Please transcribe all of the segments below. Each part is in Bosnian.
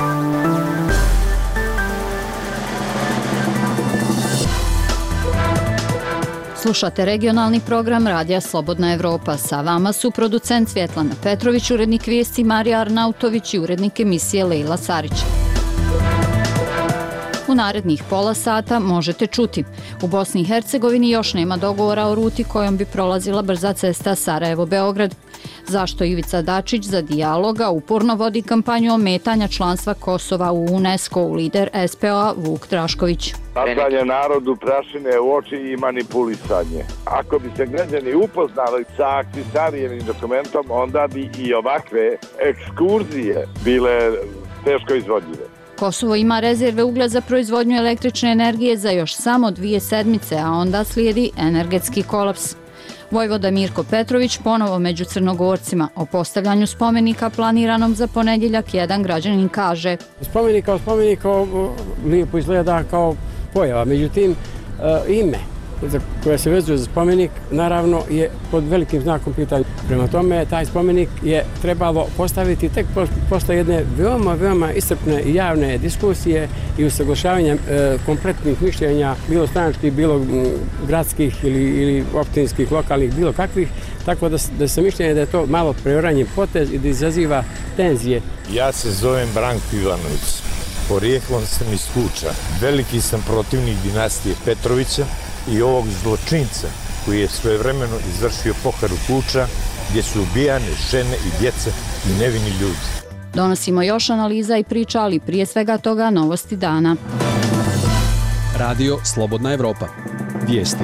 Slušate regionalni program Radija Slobodna Evropa. Sa vama su producent Svjetlana Petrović, urednik vijesti Marija Arnautović i urednik emisije Lejla Sarić. U narednih pola sata možete čuti. U Bosni i Hercegovini još nema dogovora o ruti kojom bi prolazila brza cesta Sarajevo-Beograd. Zašto Ivica Dačić za dijaloga uporno vodi kampanju ometanja članstva Kosova u UNESCO, lider SPO-a Vuk Drašković. Bacanje narodu prašine u oči i manipulisanje. Ako bi se građani upoznali sa Ahtisarijenim dokumentom, onda bi i ovakve ekskurzije bile teško izvodljive. Kosovo ima rezerve uglja za proizvodnju električne energije za još samo 2 sedmice, a onda slijedi energetski kolaps. Vojvoda Mirko Petrović ponovo među Crnogorcima. O postavljanju spomenika planiranom za ponedjeljak jedan građanin kaže: Spomenik lijepo izgleda kao pojava, međutim ime koja se vezuje za spomenik naravno je pod velikim znakom pitanja. Prema tome, taj spomenik je trebalo postaviti tek posle jedne veoma iscrpne i javne diskusije i usaglašavanja kompletnih mišljenja, bilo stranačkih, bilo gradskih ili općinskih, lokalnih, bilo kakvih, tako da se mišljenje da je to malo preoranje potez i da izaziva tenzije. Ja se zovem Branko Ivanović, porijeklom sam iz Kuča, veliki sam protivnik dinastije Petrovića i ovog zločinca koji je svojevremeno izvršio poharu Kuča gdje su ubijane žene i djeca i nevini ljudi. Donosimo još analiza i priča, ali prije svega toga novosti dana. Radio Slobodna Evropa. Vijesti.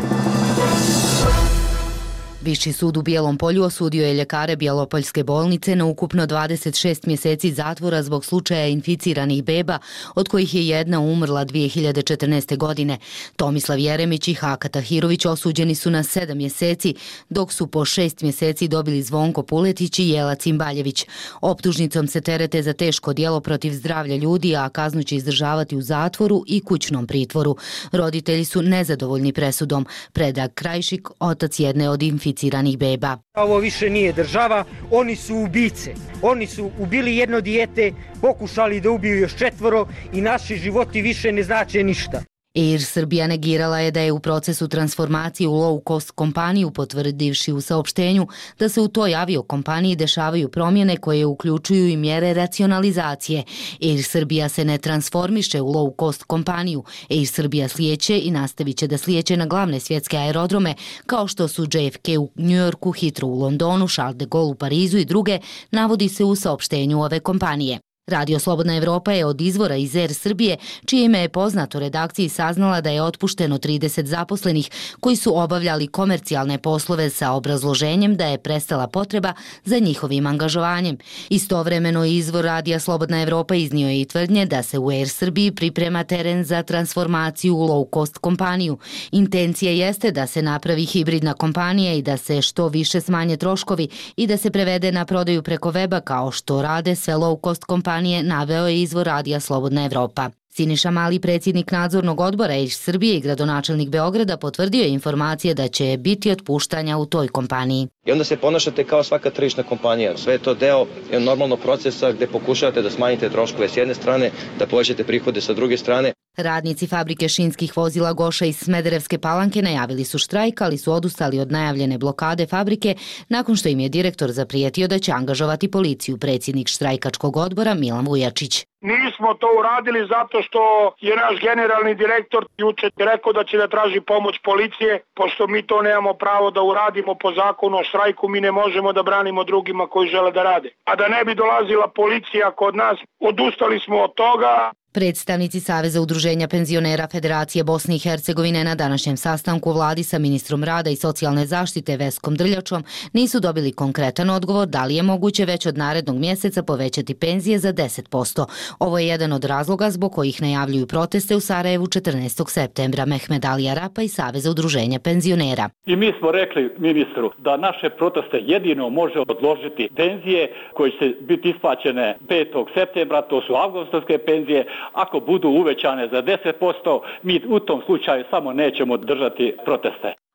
Viši sud u Bijelom Polju osudio je ljekare Bjelopoljske bolnice na ukupno 26 mjeseci zatvora zbog slučaja inficiranih beba, od kojih je jedna umrla 2014. godine. Tomislav Jeremić i Haka Tahirović osuđeni su na 7 mjeseci, dok su po 6 mjeseci dobili Zvonko Puletić i Jela Cimbaljević. Optužnicom se terete za teško djelo protiv zdravlja ljudi, a kaznu će izdržavati u zatvoru i kućnom pritvoru. Roditelji su nezadovoljni presudom. Predrag Krajšik, otac jedne od inficiranih beba. Ovo više nije država, oni su ubice. Oni su ubili jedno dijete, pokušali da ubiju još 4 i naši životi više ne znače ništa. Air Srbija negirala je da je u procesu transformacije u low cost kompaniju, potvrdivši u saopštenju da se u toj aviokompaniji dešavaju promjene koje uključuju i mjere racionalizacije. Air Srbija se ne transformiše u low cost kompaniju. Air Srbija slijeće i nastavit će da slijeće na glavne svjetske aerodrome kao što su JFK u Njujorku, Heathrow u Londonu, Charles de Gaulle u Parizu i druge, navodi se u saopštenju ove kompanije. Radio Slobodna Evropa je od izvora iz Air Srbije, čije ime je poznato redakciji, saznala da je otpušteno 30 zaposlenih koji su obavljali komercijalne poslove sa obrazloženjem da je prestala potreba za njihovim angažovanjem. Istovremeno izvor Radija Slobodna Evropa iznio je i tvrdnje da se u Air Srbiji priprema teren za transformaciju u low cost kompaniju. Intencija jeste da se napravi hibridna kompanija i da se što više smanje troškovi i da se prevede na prodaju preko weba kao što rade sve low cost kompanije, naveo je izvor Radija Slobodna Evropa. Siniša Mali, predsjednik nadzornog odbora Air Srbije i gradonačelnik Beograda, potvrdio je informacije da će biti otpuštanja u toj kompaniji. I onda se ponašate kao svaka tržišna kompanija. Sve je to deo normalnog procesa gdje pokušavate da smanjite troškove s jedne strane, da povećate prihode sa druge strane. Radnici fabrike šinskih vozila Goša iz Smederevske Palanke najavili su štrajk, ali su odustali od najavljene blokade fabrike nakon što im je direktor zaprijetio da će angažovati policiju, predsjednik štrajkačkog odbora Milan Vujačić. Nismo to uradili zato što je naš generalni direktor jučer rekao da će da traži pomoć policije, pošto mi to nemamo pravo da uradimo po zakonu o štrajku, mi ne možemo da branimo drugima koji žele da rade. A da ne bi dolazila policija kod nas, odustali smo od toga. Predstavnici Saveza udruženja penzionera Federacije Bosne i Hercegovine na današnjem sastanku u vladi sa ministrom rada i socijalne zaštite Veskom Drljačom nisu dobili konkretan odgovor da li je moguće već od narednog mjeseca povećati penzije za 10%. Ovo je jedan od razloga zbog kojih najavljuju proteste u Sarajevu 14. septembra. Mehmed Ali Arapa iz Saveza udruženja penzionera. I mi smo rekli ministru da naše proteste jedino može odložiti penzije koje će biti isplaćene 5. septembra, to su avgustovske penzije. Ako budu uvećane za 10%, mi u tom slučaju samo nećemo držati proteste.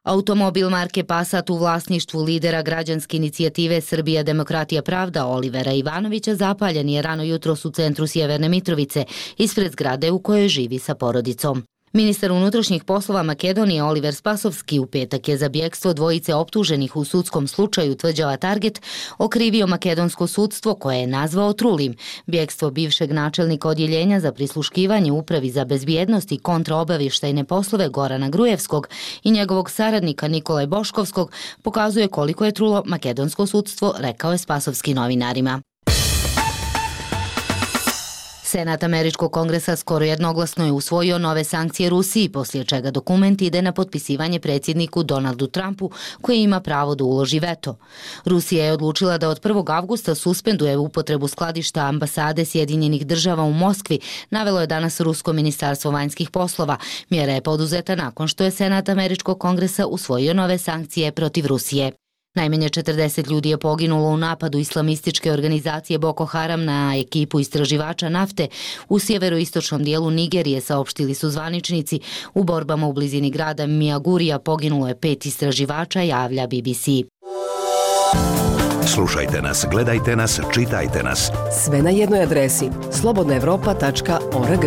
Automobil marke Passat u vlasništvu lidera građanske inicijative Srbija demokratija pravda Olivera Ivanovića zapaljen je rano jutros u centru Sjeverne Mitrovice, ispred zgrade u kojoj živi sa porodicom. Ministar unutrašnjih poslova Makedonije Oliver Spasovski u petak je za bjekstvo dvojice optuženih u sudskom slučaju Tvrđava Target okrivio makedonsko sudstvo koje je nazvao trulim. Bjekstvo bivšeg načelnika odjeljenja za prisluškivanje Upravi za bezbjednost i kontraobavještajne poslove Gorana Grujevskog i njegovog saradnika Nikolaj Boškovskog pokazuje koliko je trulo makedonsko sudstvo, rekao je Spasovski novinarima. Senat Američkog kongresa skoro jednoglasno je usvojio nove sankcije Rusiji, poslije čega dokument ide na potpisivanje predsjedniku Donaldu Trumpu, koji ima pravo da uloži veto. Rusija je odlučila da od 1. avgusta suspenduje upotrebu skladišta ambasade Sjedinjenih država u Moskvi, navelo je danas Rusko ministarstvo vanjskih poslova. Mjera je poduzeta nakon što je Senat Američkog kongresa usvojio nove sankcije protiv Rusije. Najmanje 40 ljudi je poginulo u napadu islamističke organizacije Boko Haram na ekipu istraživača nafte u sjeveroistočnom dijelu Nigerije, saopštili su zvaničnici. U borbama u blizini grada Miagurija poginulo je 5 istraživača, javlja BBC. Slušajte nas, gledajte nas, čitajte nas. Sve na jednoj adresi slobodnaevropa.org.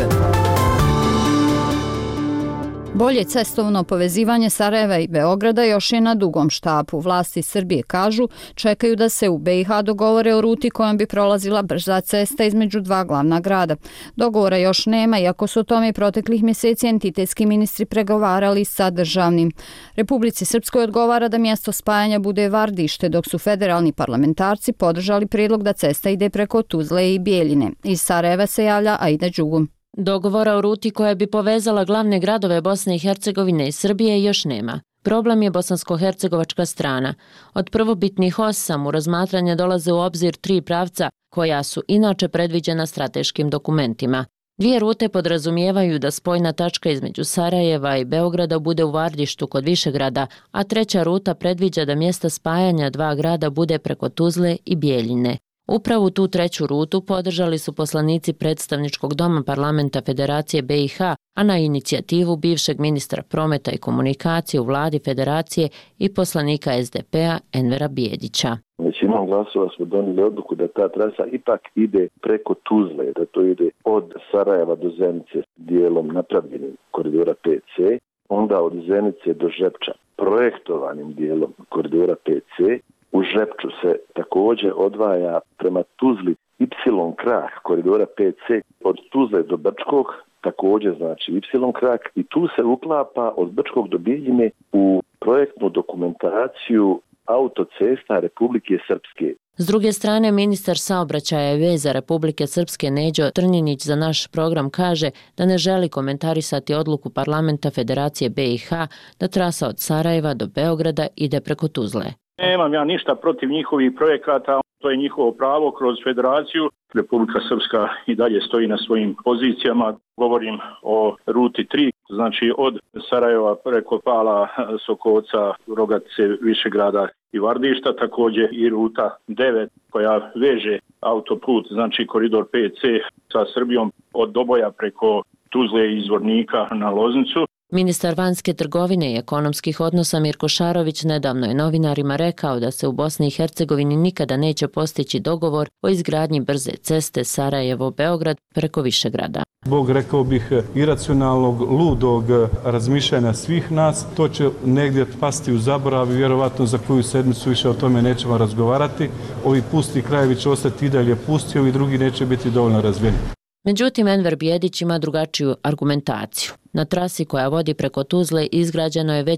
Bolje cestovno povezivanje Sarajeva i Beograda još je na dugom štapu. Vlasti Srbije kažu čekaju da se u BiH dogovore o ruti kojom bi prolazila brza cesta između dva glavna grada. Dogovora još nema, iako su o tome proteklih mjeseci entitetski ministri pregovarali sa državnim. Republici Srpskoj odgovara da mjesto spajanja bude Vardište, dok su federalni parlamentarci podržali prijedlog da cesta ide preko Tuzle i Bijeljine. Iz Sarajeva se javlja Aida Đugum. Dogovora o ruti koja bi povezala glavne gradove Bosne i Hercegovine i Srbije još nema. Problem je bosansko-hercegovačka strana. Od prvobitnih 8 u razmatranje dolaze u obzir 3 pravca koja su inače predviđena strateškim dokumentima. 2 rute podrazumijevaju da spojna tačka između Sarajeva i Beograda bude u Vardištu kod Višegrada, a 3. ruta predviđa da mjesta spajanja 2 grada bude preko Tuzle i Bijeljine. Upravo tu 3. rutu podržali su poslanici predstavničkog doma parlamenta Federacije BiH, a na inicijativu bivšeg ministra prometa i komunikacije u vladi Federacije i poslanika SDP-a Envera Bijedića. Većinom glasova smo donijeli odluku da ta trasa ipak ide preko Tuzle, da to ide od Sarajeva do Zenice dijelom napravljenim koridora 5C, onda od Zenice do Žepča projektovanim dijelom koridora 5C. U Žepču se također odvaja prema Tuzli Y krak koridora 5C od Tuzle do Brčkog, također znači Y krak, i tu se uklapa od Brčkog do Bijeljine u projektnu dokumentaciju autocesta Republike Srpske. S druge strane, ministar saobraćaja i veza Republike Srpske Neđo Trnjinić za naš program kaže da ne želi komentarisati odluku parlamenta Federacije BiH da trasa od Sarajeva do Beograda ide preko Tuzle. Nemam ja ništa protiv njihovih projekata, to je njihovo pravo kroz federaciju. Republika Srpska i dalje stoji na svojim pozicijama. Govorim o ruti 3, znači od Sarajeva preko Pala, Sokovca, Rogatice, Višegrada i Vardišta, također i ruta 9 koja veže autoput, znači koridor 5C sa Srbijom od Doboja preko Tuzle i Zvornika na Loznicu. Ministar vanjske trgovine i ekonomskih odnosa Mirko Šarović nedavno je novinarima rekao da se u Bosni i Hercegovini nikada neće postići dogovor o izgradnji brze ceste Sarajevo-Beograd preko Višegrada. Zbog, rekao bih, iracionalnog, ludog razmišljanja svih nas, to će negdje pasti u zaborav i vjerovatno za koju sedmicu više o tome nećemo razgovarati. Ovi pusti krajevi će ostati i dalje pusti, ovi drugi neće biti dovoljno razvijeni. Međutim, Enver Bijedić ima drugačiju argumentaciju. Na trasi koja vodi preko Tuzle izgrađeno je već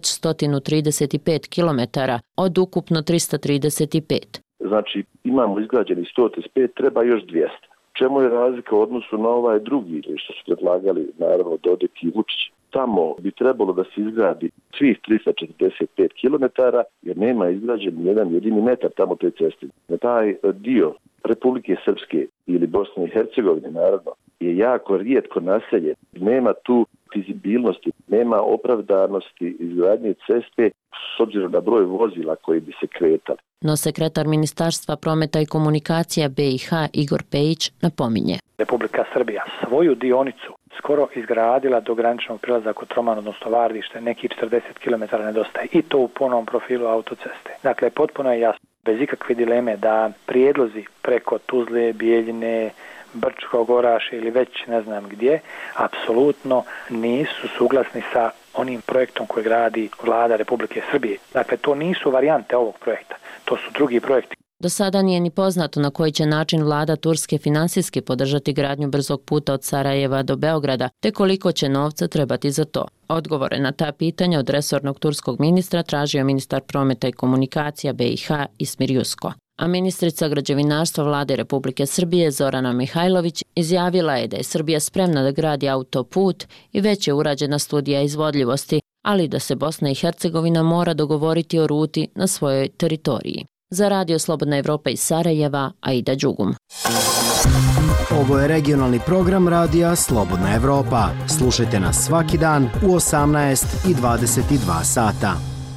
135 km od ukupno 335. Znači imamo izgrađeni 135, treba još 200. Čemu je razlika u odnosu na ovaj drugi, što su predlagali naravno Dodik i Vučić? Tamo bi trebalo da se izgradi svih 345 km jer nema izgrađen jedan jedini metar tamo te ceste. Na taj dio Republike Srpske ili Bosne i Hercegovine naravno je jako rijetko naseljen. Nema tu fizibilnosti, nema opravdanosti izgradnje ceste s obzirom na broj vozila koji bi se kretali. No sekretar Ministarstva prometa i komunikacija BiH Igor Pejić napominje. Republika Srbija svoju dionicu skoro izgradila do graničnog prilaza Kotroman, odnosno Vardište, nekih 40 km nedostaje i to u punom profilu autoceste. Dakle, potpuno je jasno, bez ikakve dileme da prijedlozi preko Tuzle, Bijeljine, Brčkog, Oraše ili već ne znam gdje, apsolutno nisu suglasni sa onim projektom koji gradi vlada Republike Srbije. Dakle, to nisu varijante ovog projekta, to su drugi projekti. Do sada nije ni poznato na koji će način vlada Turske finansijski podržati gradnju brzog puta od Sarajeva do Beograda, te koliko će novca trebati za to. Odgovore na ta pitanja od resornog turskog ministra tražio ministar prometa i komunikacija BiH Ismir Jusko. A ministrica građevinarstva vlade Republike Srbije Zorana Mihajlović izjavila je da je Srbija spremna da gradi autoput i već je urađena studija izvodljivosti, ali da se Bosna i Hercegovina mora dogovoriti o ruti na svojoj teritoriji. Za Radio Slobodna Evropa iz Sarajeva, Aida Đugum. Ovo je regionalni program Radija Slobodna Evropa. Slušajte nas svaki dan u 18 i 22 sata.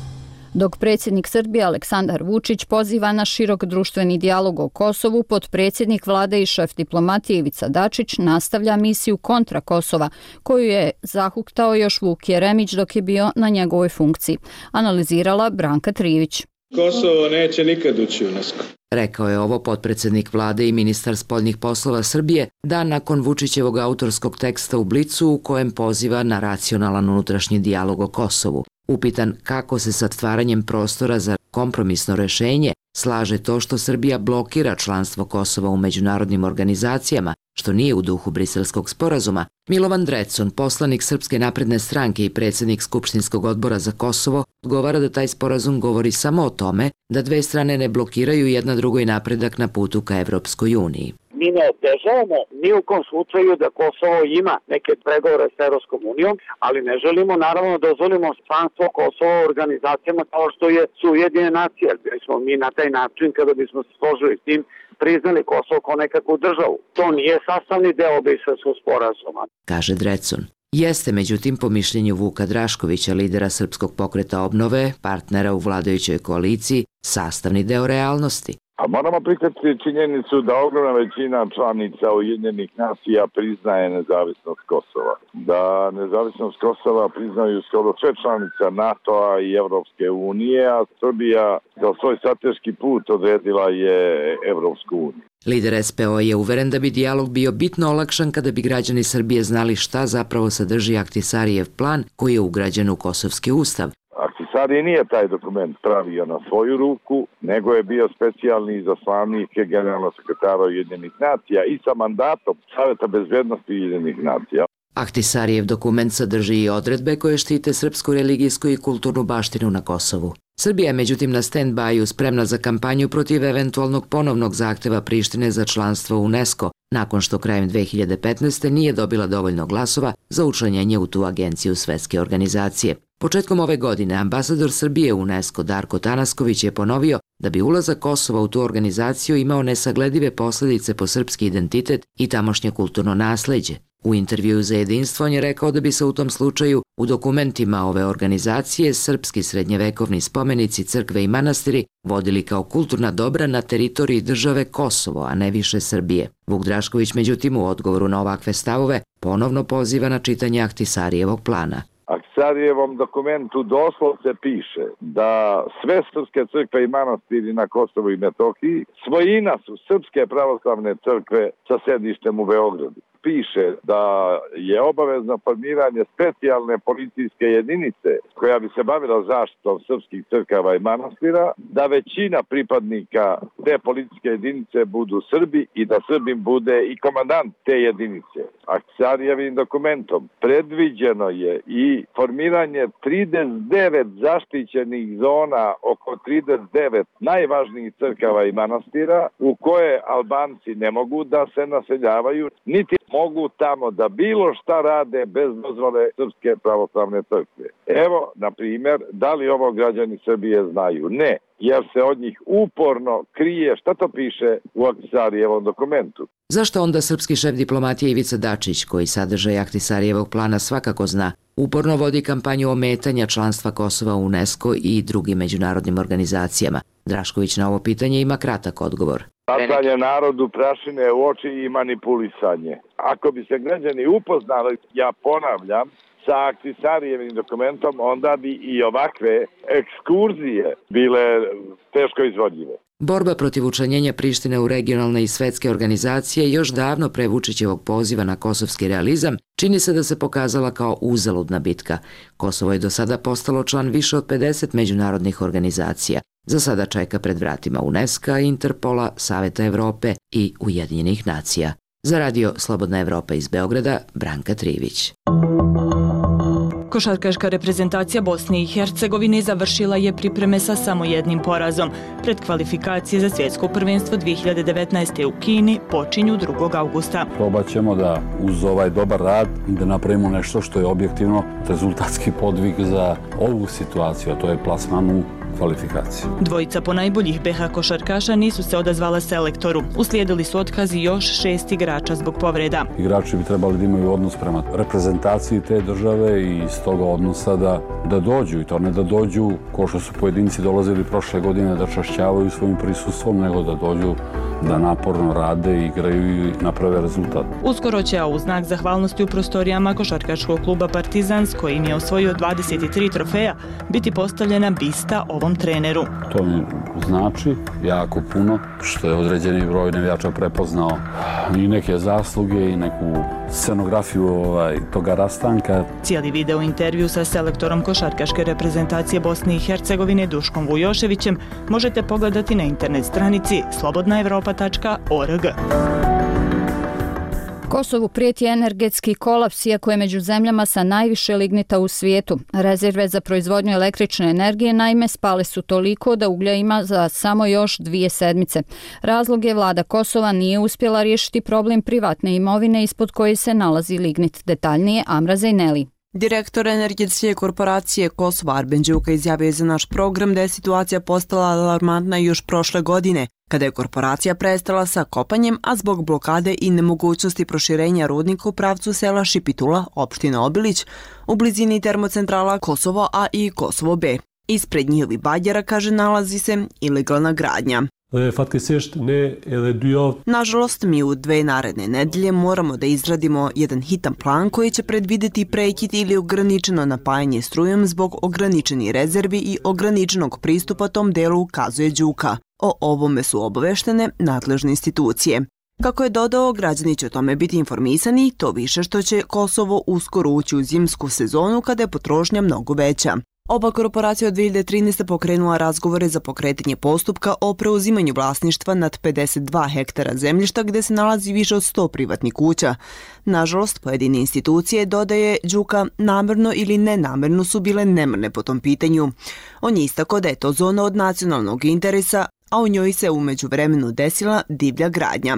Dok predsjednik Srbije Aleksandar Vučić poziva na širok društveni dijalog o Kosovu, potpredsjednik vlade i šef diplomatije Ivica Dačić nastavlja misiju kontra Kosova, koju je zahuktao još Vuk Jeremić dok je bio na njegovoj funkciji, analizirala Branka Trivić. Kosovo neće nikad ući u UNESCO. Rekao je ovo potpredsjednik vlade i ministar spoljnih poslova Srbije dan nakon Vučićevog autorskog teksta u Blicu u kojem poziva na racionalan unutrašnji dijalog o Kosovu. Upitan kako se sa stvaranjem prostora za kompromisno rešenje slaže to što Srbija blokira članstvo Kosova u međunarodnim organizacijama, što nije u duhu Briselskog sporazuma, Milovan Drecun, poslanik Srpske napredne stranke i predsjednik Skupštinskog odbora za Kosovo, odgovara da taj sporazum govori samo o tome da dve strane ne blokiraju jedna drugoj napredak na putu ka Evropskoj uniji. Mi ne otežavamo ni u kom slučaju da Kosovo ima neke pregovore s Evropskom unijom, ali ne želimo naravno da dozvolimo članstvo Kosova u organizacijama kao što su Ujedinjene nacije. Bili smo mi na taj način kada bismo se složili s tim priznali Kosovo kao nekakvu državu. To nije sastavni deo Briselskog sporazuma, kaže Drecun. Jeste, međutim, po mišljenju Vuka Draškovića, lidera Srpskog pokreta obnove, partnera u vladajućoj koaliciji, sastavni deo realnosti. A moramo prihvatiti činjenicu da ogromna većina članica Ujedinjenih nacija priznaje nezavisnost Kosova. Da nezavisnost Kosova priznaju skoro sve članica NATO-a i Evropske unije, a Srbija za svoj strateški put odredila je Evropsku uniju. Lider SPO je uveren da bi dijalog bio bitno olakšan kada bi građani Srbije znali šta zapravo sadrži Ahtisarijev plan koji je ugrađen u Kosovski ustav. Ahtisari nije taj dokument pravio na svoju ruku, nego je bio specijalni izaslanik generalnog sekretara Ujedinjenih nacija i sa mandatom Saveta bezbednosti Ujedinjenih nacija. Ahtisarijev dokument sadrži i odredbe koje štite srpsku religijsku i kulturnu baštinu na Kosovu. Srbija je međutim na stand-byu spremna za kampanju protiv eventualnog ponovnog zahteva Prištine za članstvo u UNESCO, nakon što krajem 2015. nije dobila dovoljno glasova za učlanjenje u tu agenciju Svetske organizacije. Početkom ove godine ambasador Srbije u UNESCO Darko Tanasković je ponovio da bi ulazak Kosova u tu organizaciju imao nesagledive posljedice po srpski identitet i tamošnje kulturno nasleđe. U intervjuu za Jedinstvo on je rekao da bi se u tom slučaju u dokumentima ove organizacije srpski srednjevekovni spomenici, crkve i manastiri vodili kao kulturna dobra na teritoriji države Kosovo, a ne više Srbije. Vuk Drašković, međutim, u odgovoru na ovakve stavove ponovno poziva na čitanje Ahtisarijevog plana. Ahtisarijevom dokumentu doslovce piše da sve srpske crkve i manastiri na Kosovu i Metohiji svojina su Srpske pravoslavne crkve sa sedištem u Beogradu. Piše da je obavezno formiranje specijalne policijske jedinice koja bi se bavila zaštitom srpskih crkava i manastira, da većina pripadnika te policijske jedinice budu Srbi i da Srbin bude i komandant te jedinice. Ahtisarijevim dokumentom predviđeno je i formiranje 39 zaštićenih zona oko 39 najvažnijih crkava i manastira u koje Albanci ne mogu da se naseljavaju, niti mogu tamo da bilo šta rade bez dozvole Srpske pravoslavne crkve. Evo, na primjer, da li ovo građani Srbije znaju? Ne, jer se od njih uporno krije šta to piše u Ahtisarijevom dokumentu. Zašto onda srpski šef diplomatije Ivica Dačić, koji sadržaj Ahtisarijevog plana svakako zna, uporno vodi kampanju ometanja članstva Kosova u UNESCO i drugim međunarodnim organizacijama? Drašković na ovo pitanje ima kratak odgovor. Bacanje narodu prašine u oči i manipulisanje. Ako bi se građani upoznali, ja ponavljam, sa Ahtisarijevim dokumentom, onda bi i ovakve ekskurzije bile teško izvodljive. Borba protiv učlanjenja Prištine u regionalne i svetske organizacije još davno pre Vučićevog poziva na kosovski realizam čini se da se pokazala kao uzaludna bitka. Kosovo je do sada postalo član više od 50 međunarodnih organizacija. Za sada čeka pred vratima UNESCO, Interpola, Saveta Evrope i Ujedinjenih nacija. Za radio Slobodna Evropa iz Beograda, Branka Trivić. Košarkaška reprezentacija Bosne i Hercegovine završila je pripreme sa samo jednim porazom. Predkvalifikacije za svjetsko prvenstvo 2019. u Kini počinju 2. augusta. Probat ćemo da uz ovaj dobar rad da napravimo nešto što je objektivno rezultatski podvig za ovu situaciju, a to je plasman u kvalifikaciju. Dvojica ponajboljih BH košarkaša nisu se odazvala selektoru. Uslijedili su otkazi još 6 igrača zbog povreda. Igrači bi trebali da imaju odnos prema reprezentaciji te države i iz toga odnosa da dođu, i to ne da dođu ko što su pojedinci dolazili prošle godine da čašćavaju svojim prisustvom, nego da dođu da naporno rade, igraju i naprave rezultat. Uskoro će, a u znak zahvalnosti u prostorijama košarkaškog kluba Partizan, s kojim je osvojio 23 trofeja, biti postavljena bista ovom treneru. To mi znači jako puno, što je određeni broj navijača prepoznao i neke zasluge i neku scenografiju toga rastanka. Cijeli video intervju sa selektorom košarkaške reprezentacije Bosne i Hercegovine Duškom Vujoševićem možete pogledati na internet stranici slobodnaevropa.org. Kosovu prijeti energetski kolaps, iako je među zemljama sa najviše lignita u svijetu. Rezerve za proizvodnju električne energije naime spale su toliko da uglja ima za samo još 2 sedmice. Razlog je vlada Kosova nije uspjela riješiti problem privatne imovine ispod koje se nalazi lignit. Detaljnije Amra Zejneli. Direktor energetske korporacije Kosova Arben Đuka izjavio je za naš program da je situacija postala alarmantna još prošle godine, kada je korporacija prestala sa kopanjem, a zbog blokade i nemogućnosti proširenja rudnika u pravcu sela Šipitula, opština Obilić, u blizini termocentrala Kosovo A i Kosovo B. Ispred njihovi bađera, kaže, nalazi se ilegalna gradnja. Nažalost, mi u 2 naredne nedelje moramo da izradimo jedan hitan plan koji će predvideti prekid ili ograničeno napajanje strujom zbog ograničenih rezervi i ograničenog pristupa tom delu, kazuje Đuka. O ovome su obaveštene nadležne institucije. Kako je dodao, građani će o tome biti informisani, to više što će Kosovo uskoro ući u zimsku sezonu kada je potrošnja mnogo veća. Oba korporacija od 2013. pokrenula razgovore za pokretanje postupka o preuzimanju vlasništva nad 52 hektara zemljišta gde se nalazi više od 100 privatnih kuća. Nažalost, pojedine institucije, dodaje Đuka, namerno ili nenamerno su bile nemrne po tom pitanju. On je istakao da je to zona od nacionalnog interesa, a u njoj se u međuvremenu desila divlja gradnja.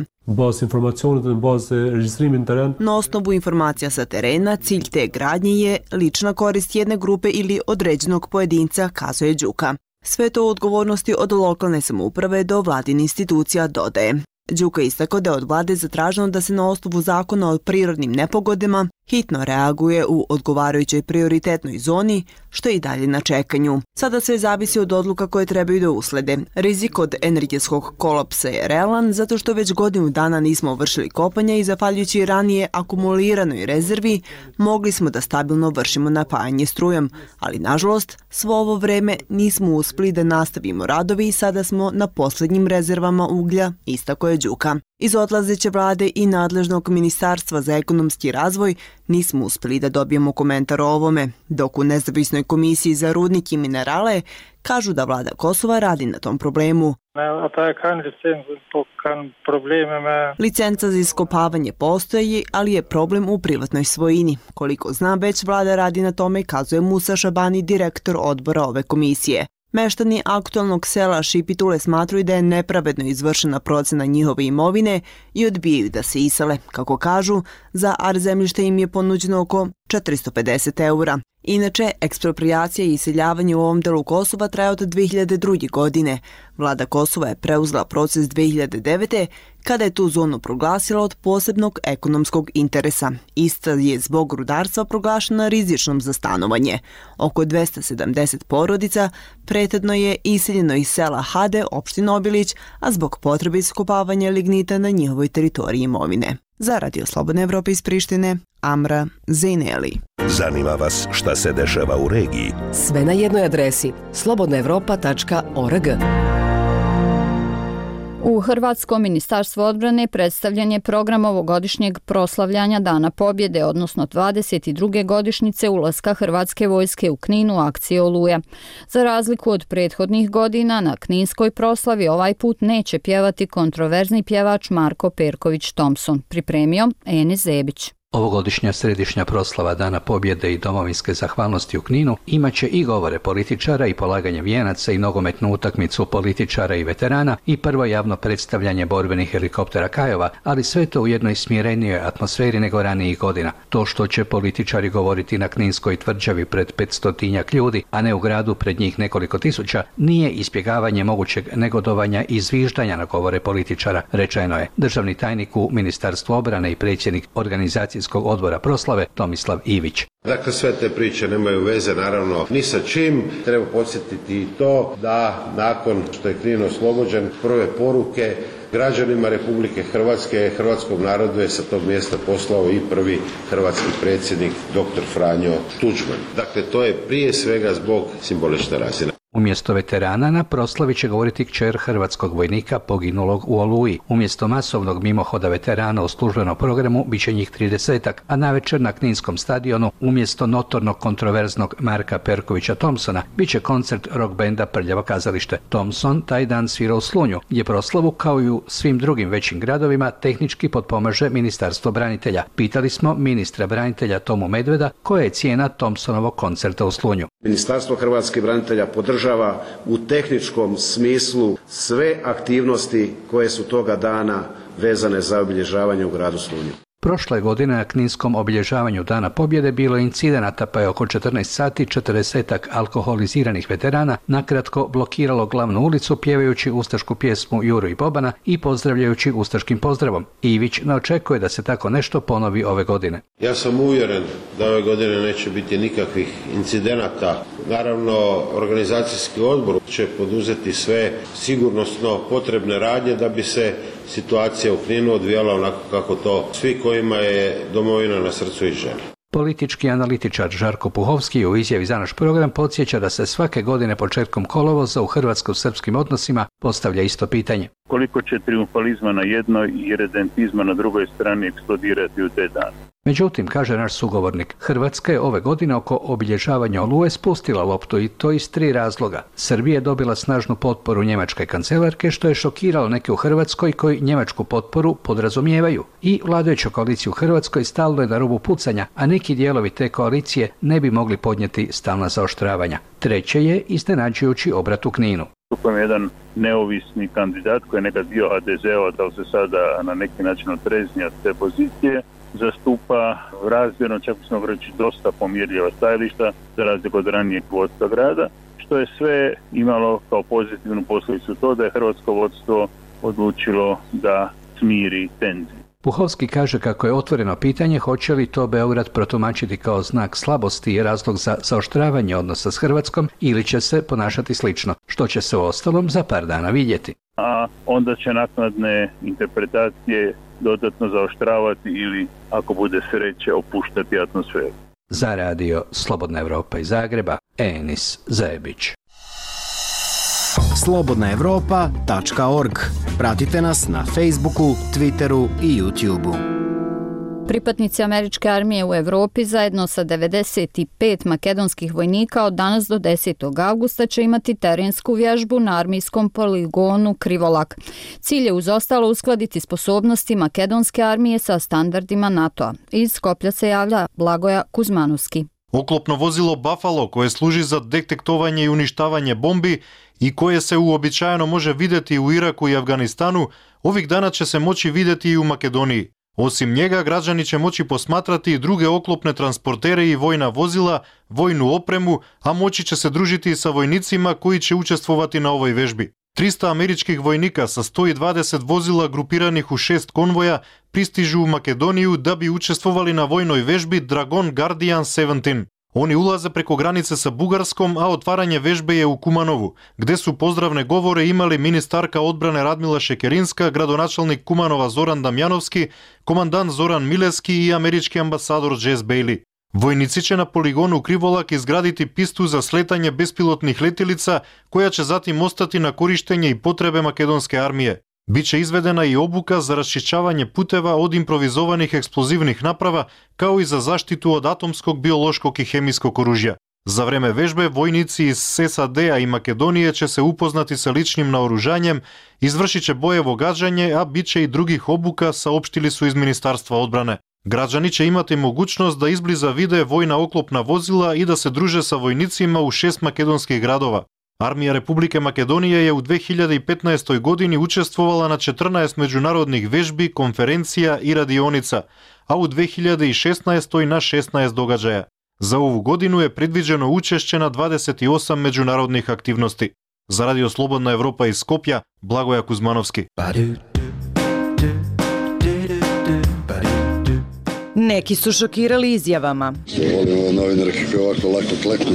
Na osnovu informacija sa terena, cilj te gradnje je lična korist jedne grupe ili određenog pojedinca, kazuje Đuka. Sve to u odgovornosti od lokalne samouprave do vladine institucija, dodaje. Đuka istakao da je od vlade zatraženo da se na osnovu zakona o prirodnim nepogodama hitno reaguje u odgovarajućoj prioritetnoj zoni, što je i dalje na čekanju. Sada sve zavisi od odluka koje trebaju da uslede. Rizik od energetskog kolapsa je realan zato što već godinu dana nismo vršili kopanja i zahvaljujući ranije akumuliranoj rezervi mogli smo da stabilno vršimo napajanje strujom, ali nažalost svo ovo vreme nismo uspeli da nastavimo radovi i sada smo na posljednjim rezervama uglja, istakao je Đuka. Iz odlazeće vlade i nadležnog ministarstva za ekonomski razvoj nismo uspeli da dobijemo komentar o ovome, dok u nezavisnoj komisiji za rudnik i minerale kažu da vlada Kosova radi na tom problemu. Licenca za iskopavanje postoji, ali je problem u privatnoj svojini. Koliko znam, već vlada radi na tome, kazuje Musa Šabani, direktor odbora ove komisije. Meštani aktualnog sela Šipitule smatruju da je nepravedno izvršena procena njihove imovine i odbijaju da se isele. Kako kažu, za ar zemljište im je ponuđeno oko 450 eura. Inače, ekspropriacija i iseljavanje u ovom delu Kosova traje od 2002. godine. Vlada Kosova je preuzela proces 2009. kada je tu zonu proglasila od posebnog ekonomskog interesa. Ista je zbog rudarstva proglašena rizičnom za stanovanje. Oko 270 porodica prethodno je iseljeno iz sela Hade, opština Obilić, a zbog potrebe iskopavanja lignita na njihovoj teritoriji imovine. Za Radio Slobodne Evrope iz Prištine, Amra Zejneli. Zanima vas šta se dešava u regiji? Sve na jednoj adresi slobodnaevropa.org. U Hrvatskom ministarstvu odbrane predstavljen je program ovogodišnjeg proslavljanja Dana pobjede, odnosno 22. godišnjice ulaska Hrvatske vojske u Knin u akciji Oluja. Za razliku od prethodnih godina, na kninskoj proslavi ovaj put neće pjevati kontroverzni pjevač Marko Perković Thompson, pripremio Enis Zebić. Ovogodišnja središnja proslava Dana pobjede i domovinske zahvalnosti u Kninu imaće i govore političara i polaganje vijenaca i nogometnu utakmicu političara i veterana i prvo javno predstavljanje borbenih helikoptera Kajova, ali sve to u jednoj smirenijoj atmosferi nego ranijih godina. To što će političari govoriti na Kninskoj tvrđavi pred 500 ljudi, a ne u gradu pred njih nekoliko tisuća, nije izbjegavanje mogućeg negodovanja i zviždanja na govore političara, rečeno je državni tajnik u Ministarstvu obrane i predsjednik organizacije odbora proslave Tomislav Ivić. Dakle, sve te priče nemaju veze naravno ni sa čim. Treba podsjetiti i to da nakon što je Knin oslobođen, prve poruke građanima Republike Hrvatske, hrvatskog narodu je sa tog mjesta poslao i prvi hrvatski predsjednik dr. Franjo Tuđman. Dakle, to je prije svega zbog simbolične razine. Umjesto veterana na proslavi će govoriti kćer hrvatskog vojnika poginulog u Oluji. Umjesto masovnog mimohoda veterana u službenom programu bit će njih 30-ak, a navečer na Kninskom stadionu umjesto notornog kontroverznog Marka Perkovića Thompsona bit će koncert rock benda Prljavo kazalište. Thompson taj dan svira u Slunju, gdje proslavu kao i u svim drugim većim gradovima tehnički potpomaže Ministarstvo branitelja. Pitali smo ministra branitelja Tomu Medveda koja je cijena Thompsonovog koncerta u Slunju. Ministarstvo hrvatskih branitelja podržava u tehničkom smislu sve aktivnosti koje su toga dana vezane za obilježavanje u gradu Slunju. Prošle godine na Kninskom obilježavanju Dana pobjede bilo je incidenata, pa je oko 14 sati 40-ak alkoholiziranih veterana nakratko blokiralo glavnu ulicu pjevajući ustašku pjesmu Juru i Bobana i pozdravljajući ustaškim pozdravom. Ivić ne očekuje da se tako nešto ponovi ove godine. Ja sam uvjeren da ove godine neće biti nikakvih incidenata. Naravno, organizacijski odbor će poduzeti sve sigurnosno potrebne radnje da bi se situacija u Kninu odvijala onako kako to svi kojima je domovina na srcu i žele. Politički analitičar Žarko Puhovski u izjavi za naš program podsjeća da se svake godine početkom kolovoza u hrvatsko-srpskim odnosima postavlja isto pitanje. Koliko će triumfalizma na jednoj i redentizma na drugoj strani eksplodirati u te dane? Međutim, kaže naš sugovornik, Hrvatska je ove godine oko obilježavanja Oluje spustila loptu i to iz 3 razloga. Srbija je dobila snažnu potporu njemačke kancelarke, što je šokiralo neke u Hrvatskoj koji njemačku potporu podrazumijevaju. I vladajuća koalicija u Hrvatskoj stalno je na rubu pucanja, a neki dijelovi te koalicije ne bi mogli podnijeti stalna zaoštravanja. Treće je iznenađujući obrat u Kninu. Stupujem jedan neovisni kandidat koji je nekad bio HDZ-ova, da li se sada na neki način otreznija te pozicije, zastupa razmjerno, čak smo reći, dosta pomirljiva stajališta za razliku od ranijeg vodstva grada, što je sve imalo kao pozitivnu posljedicu to da je hrvatsko vodstvo odlučilo da smiri tenzije. Puhovski kaže kako je otvoreno pitanje hoće li to Beograd protumačiti kao znak slabosti i razlog za zaoštravanje odnosa s Hrvatskom ili će se ponašati slično, što će se uostalom za par dana vidjeti. A onda će naknadne interpretacije dodatno zaoštravati ili, ako bude sreće, opuštati atmosferu. Za radio Slobodna Evropa iz Zagreba, Enis Zebić. slobodnaevropa.org. Pratite nas na Facebooku, Twitteru i YouTubeu. Pripadnici američke armije u Evropi zajedno sa 95 makedonskih vojnika od danas do 10. avgusta će imati terensku vježbu na armijskom poligonu Krivolak. Cilj je uz ostalo uskladiti sposobnosti makedonske armije sa standardima NATO-a. Iz Skoplja se javlja Blagoja Kuzmanovski. Oklopno vozilo Buffalo, koje služi za detektovanje i uništavanje bombi i koje se uobičajeno može videti u Iraku i Afganistanu, ovih dana će se moći videti i u Makedoniji. Osim njega, građani će moći posmatrati i druge oklopne transportere i vojna vozila, vojnu opremu, a moći će se družiti sa vojnicima koji će učestvovati na ovoj vežbi. 300 američkih vojnika sa 120 vozila grupiranih u 6 konvoja pristižu u Makedoniju da bi učestvovali na vojnoj vežbi Dragon Guardian 17. Oni ulaze preko granice sa Bugarskom, a otvaranje vežbe je u Kumanovu, gde su pozdravne govore imali ministarka odbrane Radmila Šekerinska, gradonačelnik Kumanova Zoran Damjanovski, komandant Zoran Mileski i američki ambasador Jess Bailey. Vojnici će na poligonu Krivolak izgraditi pistu za sletanje bespilotnih letilica, koja će zatim ostati na korištenje i potrebe makedonske armije. Biće izvedena i obuka za raščišćavanje puteva od improvizovanih eksplozivnih naprava, kao i za zaštitu od atomskog, biološkog i hemijskog oružja. Za vreme vežbe, vojnici iz SAD-a i Makedonije će se upoznati sa ličnim naoružanjem, izvršit će bojevo gađanje, a bit će i drugih obuka, saopštili su iz Ministarstva odbrane. Građani će imati mogućnost da izbliza vide vojna oklopna vozila i da se druže sa vojnicima u 6 makedonskih gradova. Armija Republike Makedonije je u 2015. godini učestvovala na 14 međunarodnih vežbi, konferencija i radionica, a u 2016. na 16 događaja. Za ovu godinu je predviđeno učešće na 28 međunarodnih aktivnosti. Za Radio Slobodna Evropa iz Skopja, Blagoja Kuzmanovski. Neki su šokirali izjavama. Volimo novinare kako ovako lako kleku.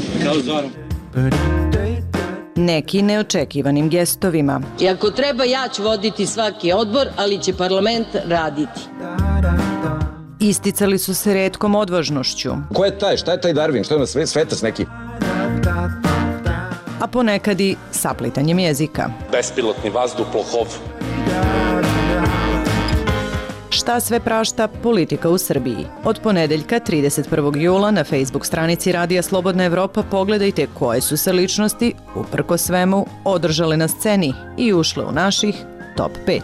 Neki neočekivanim gestovima. I ako treba, ja ću voditi svaki odbor, ali će parlament raditi. Isticali su se retkom odvažnošću. Ko je taj? Šta je taj Darwin? Što je na svetac neki? A ponekad i saplitanjem jezika. Bespilotni vazduhoplov. Šta sve prašta politika u Srbiji? Od ponedeljka 31. jula na Facebook stranici Radija Slobodna Evropa pogledajte koje su se ličnosti, uprko svemu, održale na sceni i ušle u naših top 5.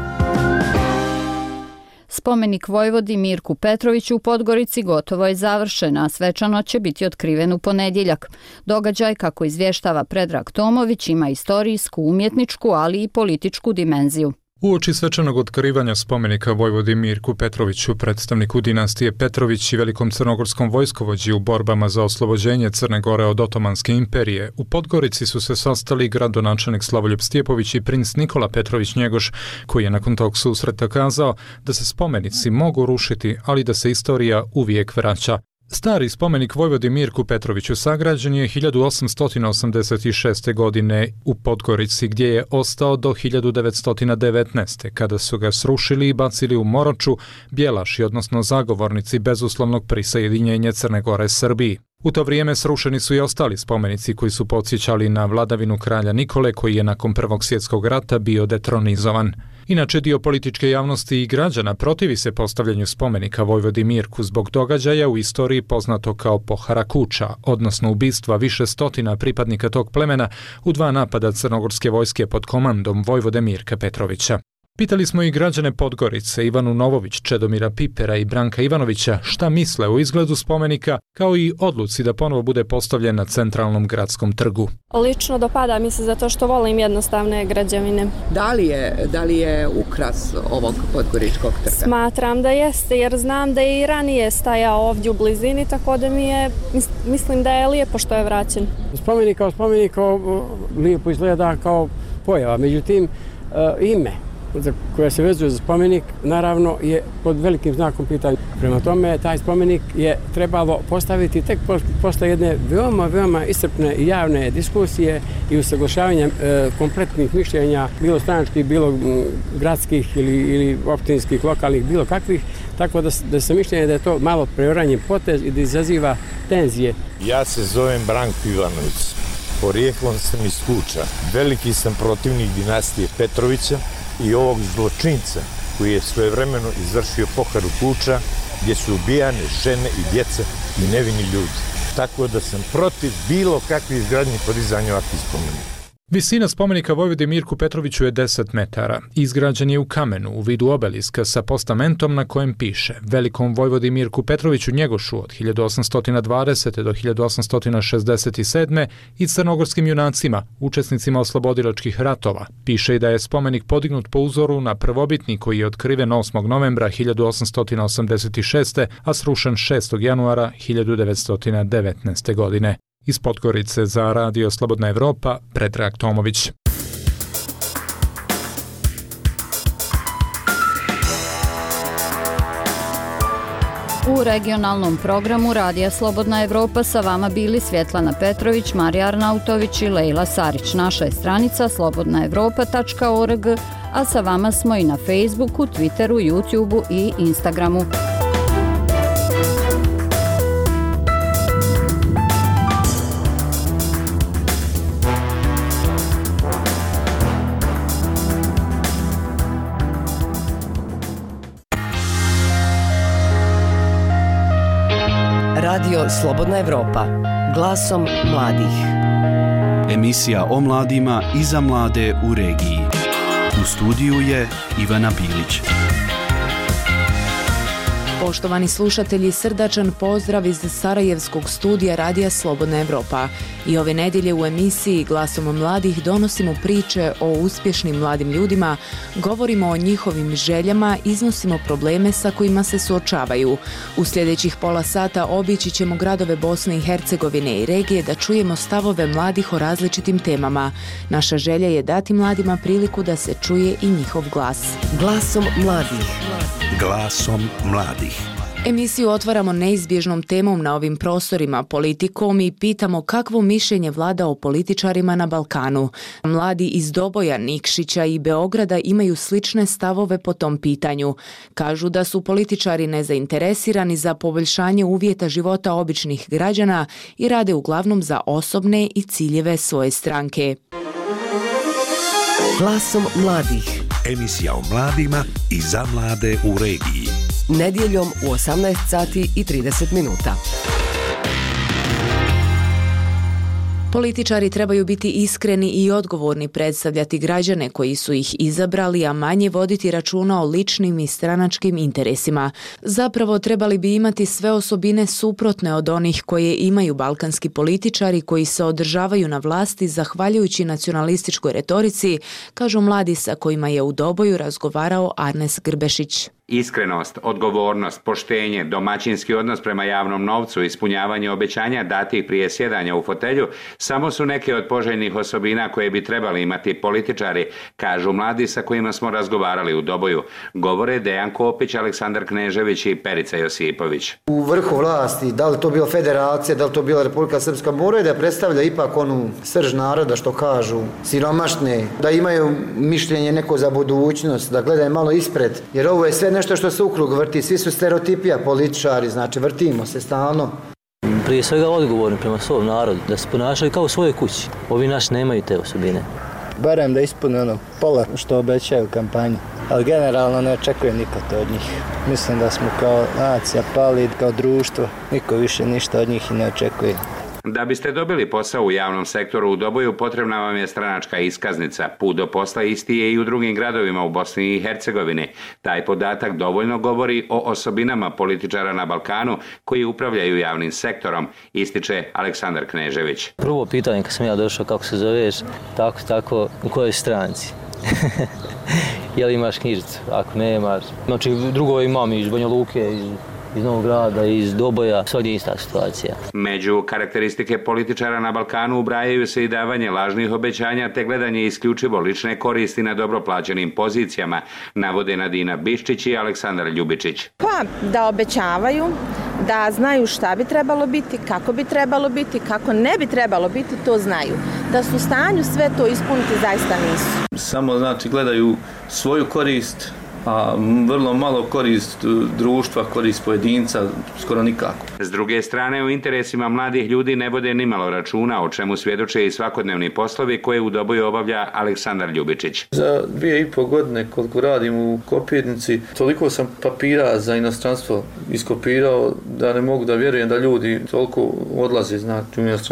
Spomenik Vojvodi Mirku Petroviću u Podgorici gotovo je završen, a svečano će biti otkriven u ponedjeljak. Događaj, kako izvještava Predrag Tomović, ima istorijsku, umjetničku, ali i političku dimenziju. Uoči svečanog otkrivanja spomenika Vojvodi Mirku Petroviću, predstavniku dinastije Petrović i velikom crnogorskom vojskovođi u borbama za oslobođenje Crne Gore od Otomanske imperije, u Podgorici su se sastali gradonačelnik Slavoljub Stjepović i princ Nikola Petrović Njegoš, koji je nakon tog susreta kazao da se spomenici mogu rušiti, ali da se istorija uvijek vraća. Stari spomenik Vojvodi Mirku Petroviću sagrađen je 1886. godine u Podgorici, gdje je ostao do 1919. kada su ga srušili i bacili u Moroču bjelaši, odnosno zagovornici bezuslovnog prisajedinjenja Crne Gore Srbiji. U to vrijeme srušeni su i ostali spomenici koji su podsjećali na vladavinu kralja Nikole, koji je nakon Prvog svjetskog rata bio detronizovan. Inače, dio političke javnosti i građana protivi se postavljanju spomenika Vojvodi Mirku zbog događaja u istoriji poznato kao Pohara Kuča, odnosno ubistva više stotina pripadnika tog plemena u 2 napada crnogorske vojske pod komandom Vojvode Mirka Petrovića. Pitali smo i građane Podgorice, Ivanu Novović, Čedomira Pipera i Branka Ivanovića, šta misle o izgledu spomenika, kao i odluci da ponovo bude postavljen na centralnom gradskom trgu. Lično dopada mi se zato što volim jednostavne građevine. Da li je ukras ovog podgoričkog trga? Smatram da jeste, jer znam da je i ranije stajao ovdje u blizini, tako da mislim da je lijepo što je vraćen. Spomenik lijepo izgleda kao pojava, međutim ime koja se vezuje za spomenik, naravno, je pod velikim znakom pitanja. Prema tome, taj spomenik je trebalo postaviti tek posle jedne veoma iscrpne i javne diskusije i usaglašavanja kompletnih mišljenja, bilo stranačkih, bilo gradskih ili općinskih, lokalnih, bilo kakvih, tako da se mišljenje da je to malo preoranje potez i da izaziva tenzije. Ja se zovem Branko Ivanović, porijeklom sam iz Kuča. Veliki sam protivnik dinastije Petrovića i ovog zločinca koji je svojevremeno izvršio poharu Kuča, gdje su ubijane žene i djeca i nevini ljudi. Tako da sam protiv bilo kakve izgradnje podizanja ovakvih spomenika. Visina spomenika Vojvodi Mirku Petroviću je 10 metara. Izgrađen je u kamenu u vidu obeliska sa postamentom na kojem piše Velikom Vojvodi Mirku Petroviću Njegošu od 1820. do 1867. i crnogorskim junacima, učesnicima oslobodilačkih ratova. Piše i da je spomenik podignut po uzoru na prvobitni koji je otkriven 8. novembra 1886. a srušen 6. januara 1919. godine. Iz Podgorice za Radio Slobodna Evropa, Predrag Tomović. U regionalnom programu Radija Slobodna Evropa sa vama bili Svjetlana Petrović, Marija Arnautović i Lejla Sarić. Naša je stranica slobodnaevropa.org, a sa vama smo i na Facebooku, Twitteru, YouTubeu i Instagramu. Radio Slobodna Evropa, glasom mladih. Emisija o mladima i za mlade u regiji. U studiju je Ivana Bilić. Poštovani slušatelji, srdačan pozdrav iz Sarajevskog studija Radija Slobodna Evropa. I ove nedjelje u emisiji Glasom mladih donosimo priče o uspješnim mladim ljudima, govorimo o njihovim željama, iznosimo probleme sa kojima se suočavaju. U sljedećih pola sata obići ćemo gradove Bosne i Hercegovine i regije da čujemo stavove mladih o različitim temama. Naša želja je dati mladima priliku da se čuje i njihov glas. Glasom mladih. Glasom mladih. Emisiju otvaramo neizbježnom temom na ovim prostorima, politikom, i pitamo kakvo mišljenje vlada o političarima na Balkanu. Mladi iz Doboja, Nikšića i Beograda imaju slične stavove po tom pitanju. Kažu da su političari nezainteresirani za poboljšanje uvjeta života običnih građana i rade uglavnom za osobne i ciljeve svoje stranke. Glasom mladih. Emisija o mladima i za mlade u regiji. Nedjeljom u 18 sati i 30 minuta. Političari trebaju biti iskreni i odgovorni, predstavljati građane koji su ih izabrali, a manje voditi računa o ličnim i stranačkim interesima. Zapravo trebali bi imati sve osobine suprotne od onih koje imaju balkanski političari koji se održavaju na vlasti zahvaljujući nacionalističkoj retorici, kažu mladi sa kojima je u Doboju razgovarao Arnes Grbešić. Iskrenost, odgovornost, poštenje, domaćinski odnos prema javnom novcu, ispunjavanje obećanja datih prije sjedanja u fotelju samo su neke od poželjnih osobina koje bi trebali imati političari, kažu mladi sa kojima smo razgovarali u Doboju. Govore Dejan Kopić, Aleksandar Knežević i Perica Josipović. U vrhu vlasti, da li to bila federacija, da li to bila Republika Srpska, moraju da predstavlja ipak onu srž naroda, što kažu, siromašne, da imaju mišljenje neko za budućnost, da gledaju malo ispred, jer ovo je sve nešto što se ukrug vrti, svi su stereotipija političari, znači vrtimo se stalno. Prije svega odgovorni prema svom narodu, da se ponašaju kao u svojoj kući. Ovi naši nemaju te osobine. Barem da ispune pola što obećaju u kampanji, ali generalno ne očekujem niko to od njih. Mislim da smo kao nacija pali, kao društvo, niko više ništa od njih i ne očekuje. Da biste dobili posao u javnom sektoru u Doboju, potrebna vam je stranačka iskaznica. Put do posla isti je i u drugim gradovima u Bosni i Hercegovini. Taj podatak dovoljno govori o osobinama političara na Balkanu koji upravljaju javnim sektorom, ističe Aleksandar Knežević. Prvo pitanje kad sam ja došao, kako se zoveš, tako, u kojoj stranci? Je li imaš knjižicu? Ako ne imaš. Znači, drugo imam iz Banja Luke, iz Novog Grada, iz Doboja, svakdje je ista situacija. Među karakteristike političara na Balkanu ubrajaju se i davanje lažnih obećanja te gledanje isključivo lične koristi na dobro plaćenim pozicijama, navode Nadina Biščić i Aleksandar Ljubičić. Pa da obećavaju, da znaju šta bi trebalo biti, kako ne bi trebalo biti, to znaju. Da su u stanju sve to ispuniti, zaista nisu. Samo znači gledaju svoju korist, a vrlo malo korist društva, korist pojedinca, skoro nikako. S druge strane, u interesima mladih ljudi ne vode nimalo računa, o čemu svjedoče i svakodnevni poslovi koje u Doboju obavlja Aleksandar Ljubičić. Za 2,5 godine koliko radim u kopirnici, toliko sam papira za inostranstvo iskopirao da ne mogu da vjerujem da ljudi toliko odlaze, znači, u inostranstvo.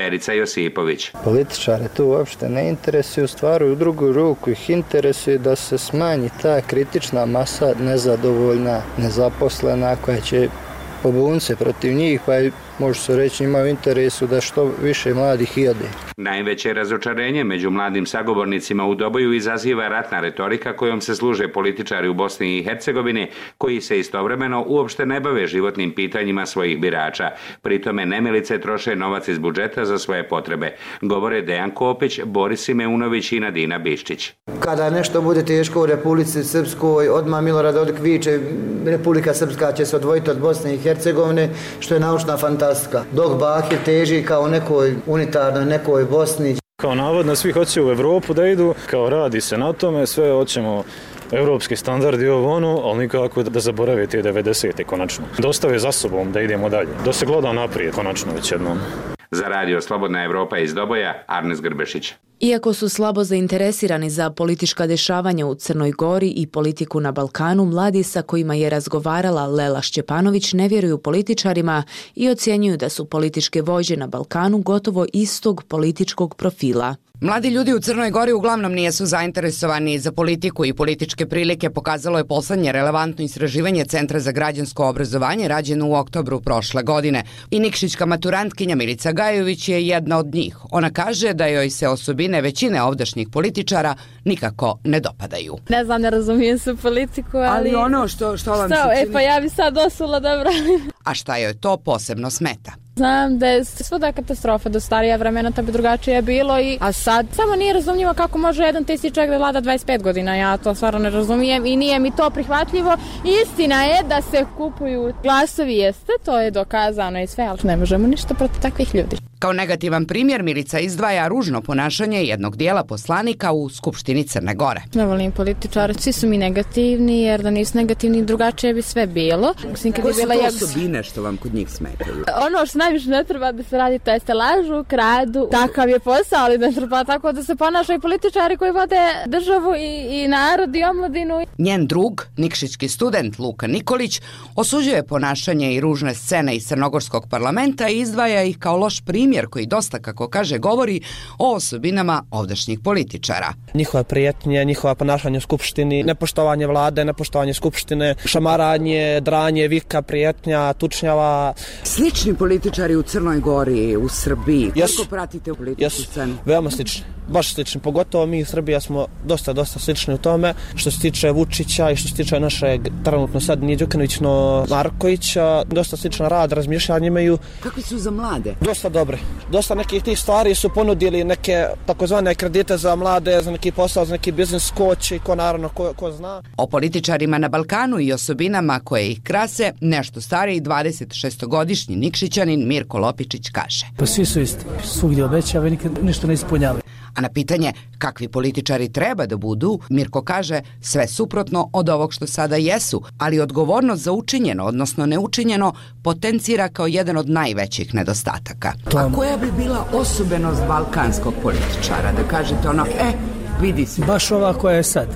Verica Josipović. Političare tu uopšte ne interesuju, stvari u drugu ruku ih interesuje da se smanji ta kritična masa nezadovoljna, nezaposlena koja će pobuniti se protiv njih, pa može se reći imaju interesu da što više mladih i ode. Najveće razočarenje među mladim sagovornicima u Doboju izaziva ratna retorika kojom se služe političari u Bosni i Hercegovini, koji se istovremeno uopšte ne bave životnim pitanjima svojih birača. Pritome nemilice troše novac iz budžeta za svoje potrebe. Govore Dejan Kopić, Boris Simeunović i Nadina Biščić. Kada nešto bude teško u Republici Srpskoj, odmah Milorad Dodik viče Republika Srpska će se odvojiti od Bosne i Hercegovine, što je naučna fantastika. Dok Bakir teži kao nekoj unitarnoj, nekoj Bosni. Kao navodno svi hoće u Evropu da idu, kao radi se na tome, sve hoćemo evropski standardi ali nikako da zaborave te 90. konačno. Dostave za sobom da idemo dalje, da se gleda naprijed konačno već jednom. Za radio Slobodna Evropa iz Doboja, Arnes Grbešić. Iako su slabo zainteresirani za politička dešavanja u Crnoj Gori i politiku na Balkanu, mladi sa kojima je razgovarala Lela Šćepanović ne vjeruju političarima i ocjenjuju da su političke vođe na Balkanu gotovo istog političkog profila. Mladi ljudi u Crnoj Gori uglavnom nisu zainteresovani za politiku i političke prilike, pokazalo je poslednje relevantno istraživanje Centra za građansko obrazovanje rađeno u oktobru prošle godine. I nikšićka maturantkinja Milica Gajović je jedna od njih. Ona kaže da joj se osobine većine ovdašnjih političara nikako ne dopadaju. Ne znam, ne razumijem se politiku, ali ono što vam se čini... Pa ja bi sad osula da branim. A šta joj to posebno smeta? Znam da je svuda katastrofa, do starija vremena to bi drugačije bilo, a sad samo nije razumljivo kako može jedan te isti čovjek da vlada 25 godina, ja to stvarno ne razumijem i nije mi to prihvatljivo. Istina je da se kupuju glasovi, jeste, to je dokazano i sve, ali ne možemo ništa protiv takvih ljudi. Kao negativan primjer Milica izdvaja ružno ponašanje jednog dijela poslanika u Skupštini Crne Gore. Ne volim političare, svi su mi negativni, jer da nisu negativni drugačije bi sve bilo. Koje su to osobine što vam kod njih smetaju? Ono što najviše ne treba da se radi, to jeste lažu, kradu, takav je posao, ali ne treba tako da se ponašaju političari koji vode državu i narod i omladinu. Njen drug, nikšićki student Luka Nikolić, osuđuje ponašanje i ružne scene iz Crnogorskog parlamenta i izdvaja ih kao loš primjer koji dosta, kako kaže, govori o osobinama ovdašnjih političara. Njihova prijetnje, njihova ponašanje u skupštini, nepoštovanje vlade, nepoštovanje skupštine, šamaranje, dranje, vika, prijetnja, tučnjava. Slični političari u Crnoj Gori, u Srbiji, kako pratite u političku scenu? Veoma slični. Baš slični, pogotovo mi iz Srbija smo dosta slični u tome što se tiče Vučića i što se tiče našeg trenutno sad nije Đukanović, no Markovića, dosta sličan rad, razmišljanje imaju. Kakvi su za mlade? Dosta dobre. Dosta nekih tih stvari su ponudili neke takozvane kredite za mlade, za neki posao, za neki biznis coach i ko naravno ko zna. O političarima na Balkanu i osobinama koje ih krase, nešto stariji 26-godišnji Nikšićanin Mirko Lopičić kaže. Pa svi su isti, svugdje obećavaju, nikad ništa ne ispunjavaju. A na pitanje kakvi političari treba da budu, Mirko kaže sve suprotno od ovog što sada jesu, ali odgovornost za učinjeno, odnosno neučinjeno, potencira kao jedan od najvećih nedostataka. A koja bi bila osobenost balkanskog političara? Da kažete ono, vidi se. Baš ova koja je sad.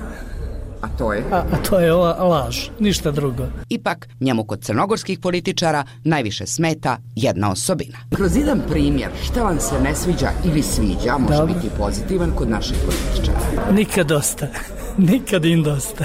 A to je? A to je ova laž, ništa drugo. Ipak, njemu kod crnogorskih političara najviše smeta jedna osobina. Kroz jedan primjer, šta vam se ne sviđa ili sviđa, može biti pozitivan kod naših političara? Nikad dosta, nikad im dosta,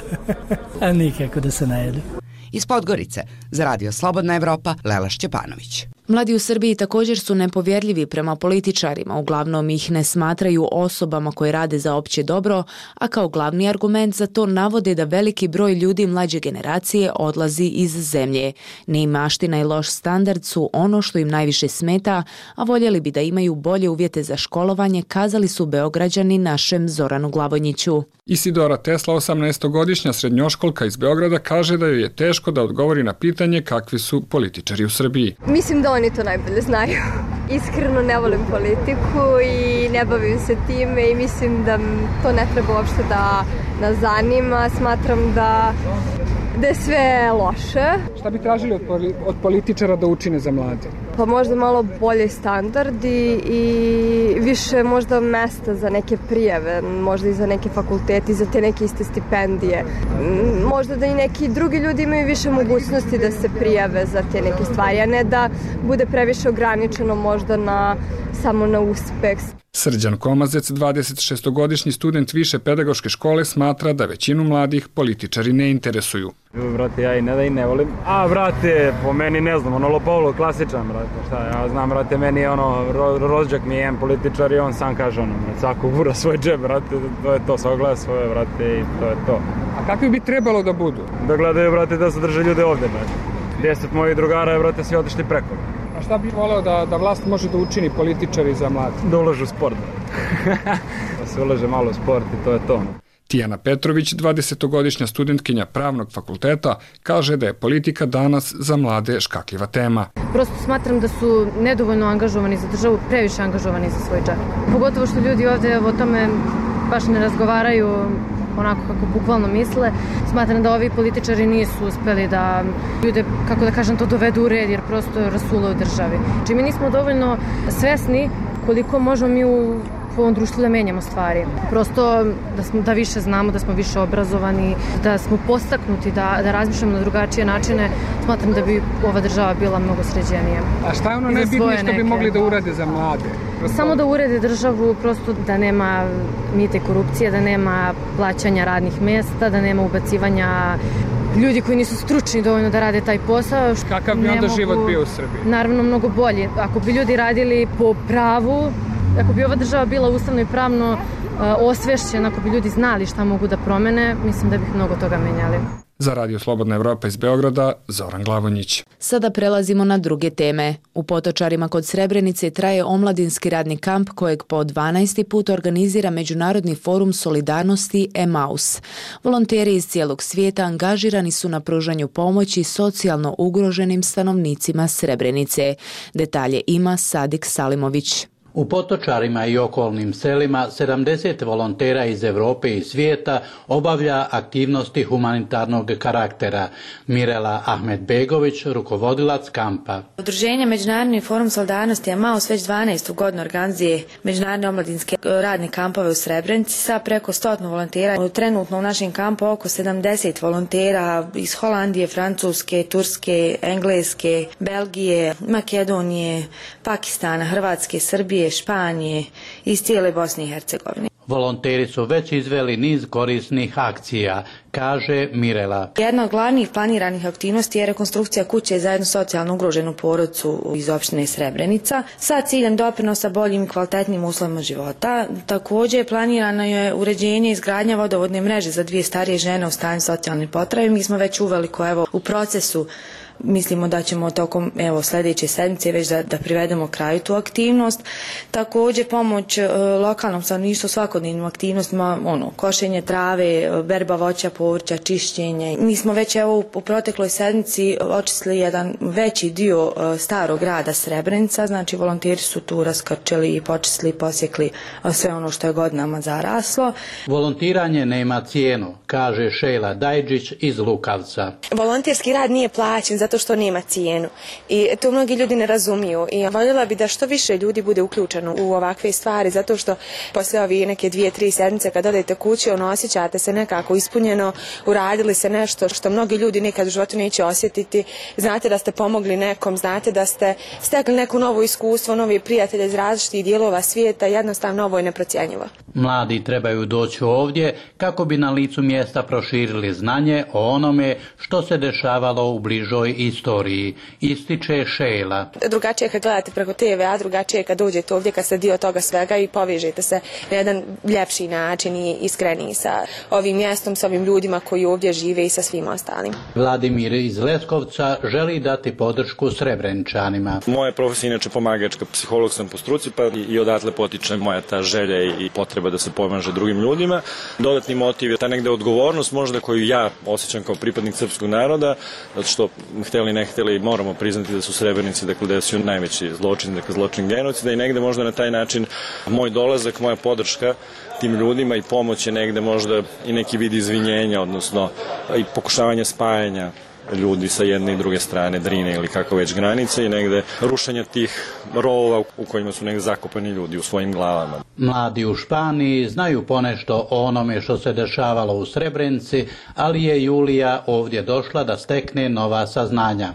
a nikako da se najedu. Iz Podgorice, za radio Slobodna Evropa, Lela Šćepanović. Mladi u Srbiji također su nepovjerljivi prema političarima, uglavnom ih ne smatraju osobama koje rade za opće dobro, a kao glavni argument za to navode da veliki broj ljudi mlađe generacije odlazi iz zemlje. Neimaština i loš standard su ono što im najviše smeta, a voljeli bi da imaju bolje uvjete za školovanje, kazali su Beograđani našem Zoranu Glavonjiću. Isidora Tesla, 18-godišnja srednjoškolka iz Beograda, kaže da joj je teško da odgovori na pitanje kakvi su političari u Srbiji. Mislim da oni to najbolje znaju. Iskreno ne volim politiku i ne bavim se time i mislim da to ne treba uopšte da nas zanima. Smatram da da je sve loše. Šta bi tražili od političara da učine za mlade? Pa možda malo bolje standardi i više možda mesta za neke prijave, možda i za neke fakulteti, za te neke iste stipendije. Možda da i neki drugi ljudi imaju više mogućnosti da se prijave za te neke stvari, a ne da bude previše ograničeno možda samo na uspeh. Srđan Komazec, 26-godišnji student više pedagoške škole, smatra da većinu mladih političari ne interesuju. Brate, ja i ne volim. Brate, po meni ne znam, Lopavlo, klasičan, brate, šta, ja znam, brate, meni je rođak mi je jedan političar i on sam kaže, svako gura svoj džep, brate, to je to, svako gleda svoje, brate, i to je to. A kakvi bi trebalo da budu? Da gledaju, brate, da se drže ljude ovde, brate. 10 mojih drugara je, brate, svi otišli preko. A šta bi voleo da vlast može da učini političari za mlade? Da ulažu u sport. Da se ulaže malo u sport i to je to. Tijana Petrović, 20-godišnja studentkinja pravnog fakulteta, kaže da je politika danas za mlade škakljiva tema. Prosto smatram da su nedovoljno angažovani za državu, previše angažovani za svoj džep. Pogotovo što ljudi ovde o tome baš ne razgovaraju onako kako bukvalno misle. Smatram da ovi političari nisu uspeli da ljude, kako da kažem, to dovedu u red jer prosto rasulo u državi. Znači mi nismo dovoljno svesni koliko možemo mi u ovom društvu da menjamo stvari. Prosto da više znamo, da smo više obrazovani, da smo postaknuti, da razmišljamo na drugačije načine, smatram da bi ova država bila mnogo sređenija. A šta je ono najbitnije što bi mogli da urade za mlade? Samo da urede državu, prosto da nema mita i korupcije, da nema plaćanja radnih mesta, da nema ubacivanja ljudi koji nisu stručni dovoljno da rade taj posao. Kakav bi onda život bio u Srbiji? Naravno, mnogo bolje. Ako bi ljudi radili po pravu, ako bi ova država bila ustavno i pravno osvešćena, ako bi ljudi znali šta mogu da promene, mislim da bih mnogo toga menjali. Za Radio Slobodna Evropa iz Beograda, Zoran Glavonjić. Sada prelazimo na druge teme. U Potočarima kod Srebrenice traje omladinski radni kamp kojeg po 12. put organizira Međunarodni forum solidarnosti Emaus. Volonteri iz cijelog svijeta angažirani su na pružanju pomoći socijalno ugroženim stanovnicima Srebrenice. Detalje ima Sadik Salimović. U Potočarima i okolnim selima 70 volontera iz Evrope i svijeta obavlja aktivnosti humanitarnog karaktera. Mirela Ahmedbegović, rukovodilac kampa. Udruženje Međunarodni forum solidarnosti Emaus već 12. godinu organizuje međunarodne omladinske radne kampove u Srebrenici sa preko 100 volontera. Trenutno u našem kampu oko 70 volontera iz Holandije, Francuske, Turske, Engleske, Belgije, Makedonije, Pakistana, Hrvatske, Srbije, Španije i iz cijele Bosne i Hercegovine. Volonteri su već izveli niz korisnih akcija, kaže Mirela. Jedna od glavnih planiranih aktivnosti je rekonstrukcija kuće za jednu socijalno ugroženu porodicu iz opštine Srebrenica sa ciljem doprinosa boljim i kvalitetnim uslovima života. Također planirano je uređenje i izgradnja vodovodne mreže za 2 starije žene u stanju socijalne potrebe. Mi smo već uveliko u procesu. Mislimo da ćemo tokom sljedeće sedmice već da privedemo kraju tu aktivnost. Također pomoć lokalnom stanovništvu svakodnevnim aktivnostima, košenje trave, berba voća, povrća, čišćenje. Mi smo već u protekloj sedmici očistili jedan veći dio starog grada Srebrenica, znači volonteri su tu raskrčili i počistili, posjekli sve ono što je godinama zaraslo. Volontiranje nema cijenu, kaže Šejla Dajđić iz Lukavca. Volonterski rad nije plaćen zato što nema cijenu i to mnogi ljudi ne razumiju i voljela bi da što više ljudi bude uključeno u ovakve stvari zato što posle ove neke 2-3 sedmice kad odete kući osjećate se nekako ispunjeno, uradili se nešto što mnogi ljudi nikad u životu neće osjetiti, znate da ste pomogli nekom, znate da ste stekli neko novo iskustvo, novi prijatelje iz različitih dijelova svijeta, jednostavno ovo je neprocjenjivo. Mladi trebaju doći ovdje kako bi na licu mjesta proširili znanje o onome što se dešavalo u bližoj istoriji, ističe Šejla. Drugačije kad gledate preko TV, a drugačije kad dođete ovdje kad ste dio toga svega i povežete se na jedan ljepši način i iskreniji sa ovim mjestom, sa ovim ljudima koji ovdje žive i sa svim ostalim. Vladimir iz Leskovca želi dati podršku Srebreničanima. Moja profesija inače pomagačka, psiholog sam po struci, pa i odatle potiče moja ta želja i potreba da se pomaže drugim ljudima. Dodatni motiv je ta negde odgovornost možda koju ja osjećam kao pripadnik srpskog naroda, zato što hteli ne hteli, moramo priznati da su Srebrenici, dakle, da su najveći zločin, dakle, zločin genocida i negde možda na taj način moj dolazak, moja podrška tim ljudima i pomoć je negde možda i neki vid izvinjenja, odnosno i pokušavanja spajanja ljudi sa jedne i druge strane Drine ili kako već granice i negde rušenja tih rovova u kojima su negde zakopani ljudi u svojim glavama. Mladi u Španiji znaju ponešto o onome što se dešavalo u Srebrenici, ali je Julija ovdje došla da stekne nova saznanja.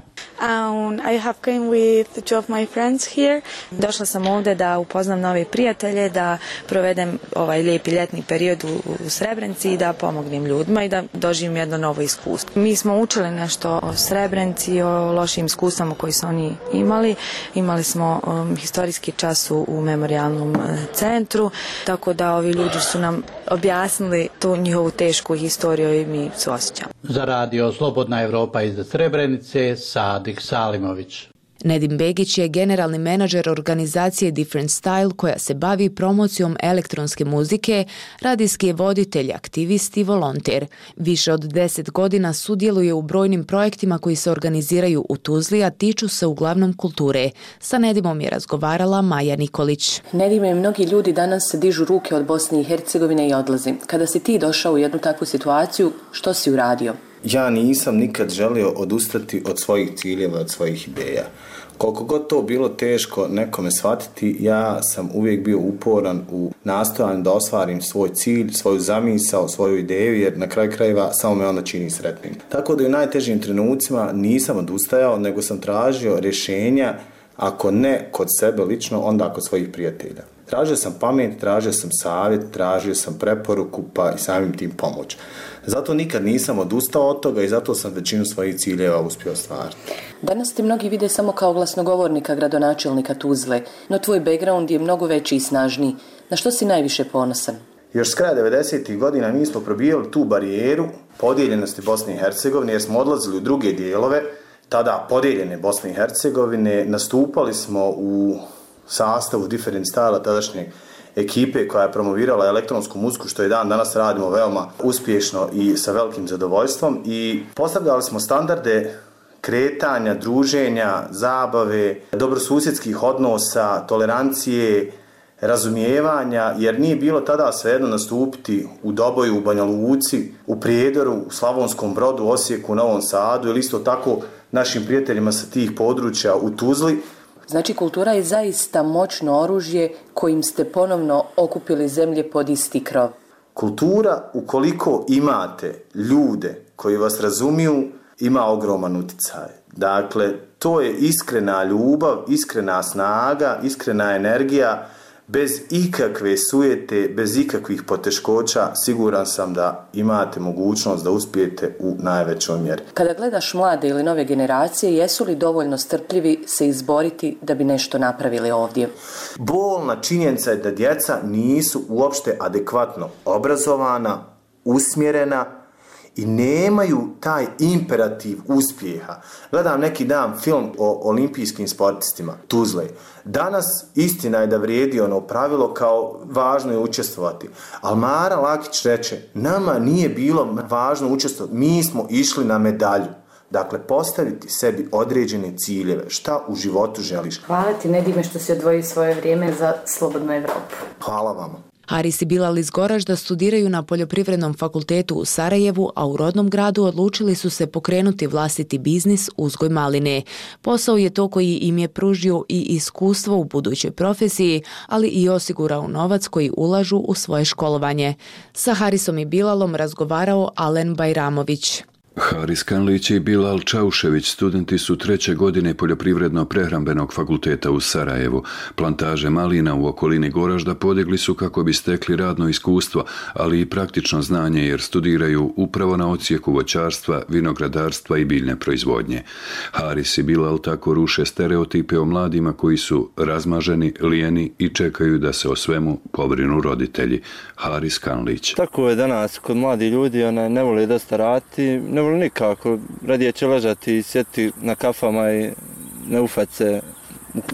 I have came with two of my friends here. Došla sam ovdje da upoznam nove prijatelje, da provedem ovaj lijepi ljetni period u Srebrenici i da pomognem ljudima i da doživim jedno novo iskustvo. Mi smo učili nešto o Srebrenici, o lošim iskustvama koji su oni imali. Imali smo historijski čas u memorijalnom centru, tako da ovi ljudi su nam objasnili tu njihovu tešku historiju i mi suosjećamo. Za radio Slobodna Evropa iz Srebrenice, Sadik Salimović. Nedim Begić je generalni menadžer organizacije Different Style koja se bavi promocijom elektronske muzike, radijski je voditelj, aktivist i volonter. Više od 10 godina sudjeluje u brojnim projektima koji se organiziraju u Tuzli, a tiču se uglavnom kulture. Sa Nedimom je razgovarala Maja Nikolić. Nedime, mnogi ljudi danas dižu ruke od Bosne i Hercegovine i odlazi. Kada si ti došao u jednu takvu situaciju, što si uradio? Ja nisam nikad želio odustati od svojih ciljeva, od svojih ideja. Koliko god to bilo teško nekome shvatiti, ja sam uvijek bio uporan u nastojanju da ostvarim svoj cilj, svoju zamisao, svoju ideju, jer na kraju krajeva samo me onda čini sretnim. Tako da u najtežim trenucima nisam odustajao, nego sam tražio rješenja, ako ne kod sebe lično, onda kod svojih prijatelja. Tražio sam pamet, tražio sam savjet, tražio sam preporuku, pa i samim tim pomoć. Zato nikad nisam odustao od toga i zato sam većinu svojih ciljeva uspio ostvariti. Danas te mnogi vide samo kao glasnogovornika gradonačelnika Tuzle, no tvoj background je mnogo veći i snažniji. Na što si najviše ponosan? Još s kraja 90. godina mi smo probijali tu barijeru podijeljenosti Bosne i Hercegovine, jer smo odlazili u druge dijelove, tada podijeljene Bosne i Hercegovine, nastupali smo u sastavu Different Style tadašnje ekipe koja je promovirala elektronsku muziku, što i dan danas radimo veoma uspješno i sa velikim zadovoljstvom, i postavljali smo standarde kretanja, druženja, zabave, dobrosusjedskih odnosa, tolerancije, razumijevanja, jer nije bilo tada svejedno nastupiti u Doboju, u Banja Luci, u Prijedoru, u Slavonskom Brodu, Osijeku, Novom Sadu ili isto tako našim prijateljima sa tih područja u Tuzli. Znači, kultura je zaista moćno oružje kojim ste ponovno okupili zemlje pod isti krov. Kultura, ukoliko imate ljude koji vas razumiju, ima ogroman utjecaj. Dakle, to je iskrena ljubav, iskrena snaga, iskrena energija, bez ikakve sujete, bez ikakvih poteškoća, siguran sam da imate mogućnost da uspijete u najvećoj mjeri. Kada gledaš mlade ili nove generacije, jesu li dovoljno strpljivi se izboriti da bi nešto napravili ovdje? Bolna činjenica je da djeca nisu uopšte adekvatno obrazovana, usmjerena i nemaju taj imperativ uspjeha. Gledam neki dan film o olimpijskim sportistima Tuzle. Danas istina je da vrijedi ono pravilo kao važno je učestvovati. Ali Mara Lakić reče, nama nije bilo važno učestvovati, mi smo išli na medalju. Dakle, postaviti sebi određene ciljeve. Šta u životu želiš? Hvala ti, Nedime, što si odvojio svoje vrijeme za Slobodnu Evropu. Hvala vama. Haris i Bilal iz Goražda studiraju na Poljoprivrednom fakultetu u Sarajevu, a u rodnom gradu odlučili su se pokrenuti vlastiti biznis uzgoj maline. Posao je to koji im je pružio i iskustvo u budućoj profesiji, ali i osigurao novac koji ulažu u svoje školovanje. Sa Harisom i Bilalom razgovarao Alen Bajramović. Haris Kanlić i Bilal Čaušević studenti su 3. godine Poljoprivredno-prehrambenog fakulteta u Sarajevu. Plantaže malina u okolini Goražda podigli su kako bi stekli radno iskustvo, ali i praktično znanje jer studiraju upravo na odsjeku voćarstva, vinogradarstva i biljne proizvodnje. Haris i Bilal tako ruše stereotipe o mladima koji su razmaženi, lijeni i čekaju da se o svemu pobrinu roditelji. Haris Kanlić. Tako je danas kod mladi ljudi, ne vole dosta raditi, ne vole nikako, radije će ležati i sjeti na kafama i ne ufati se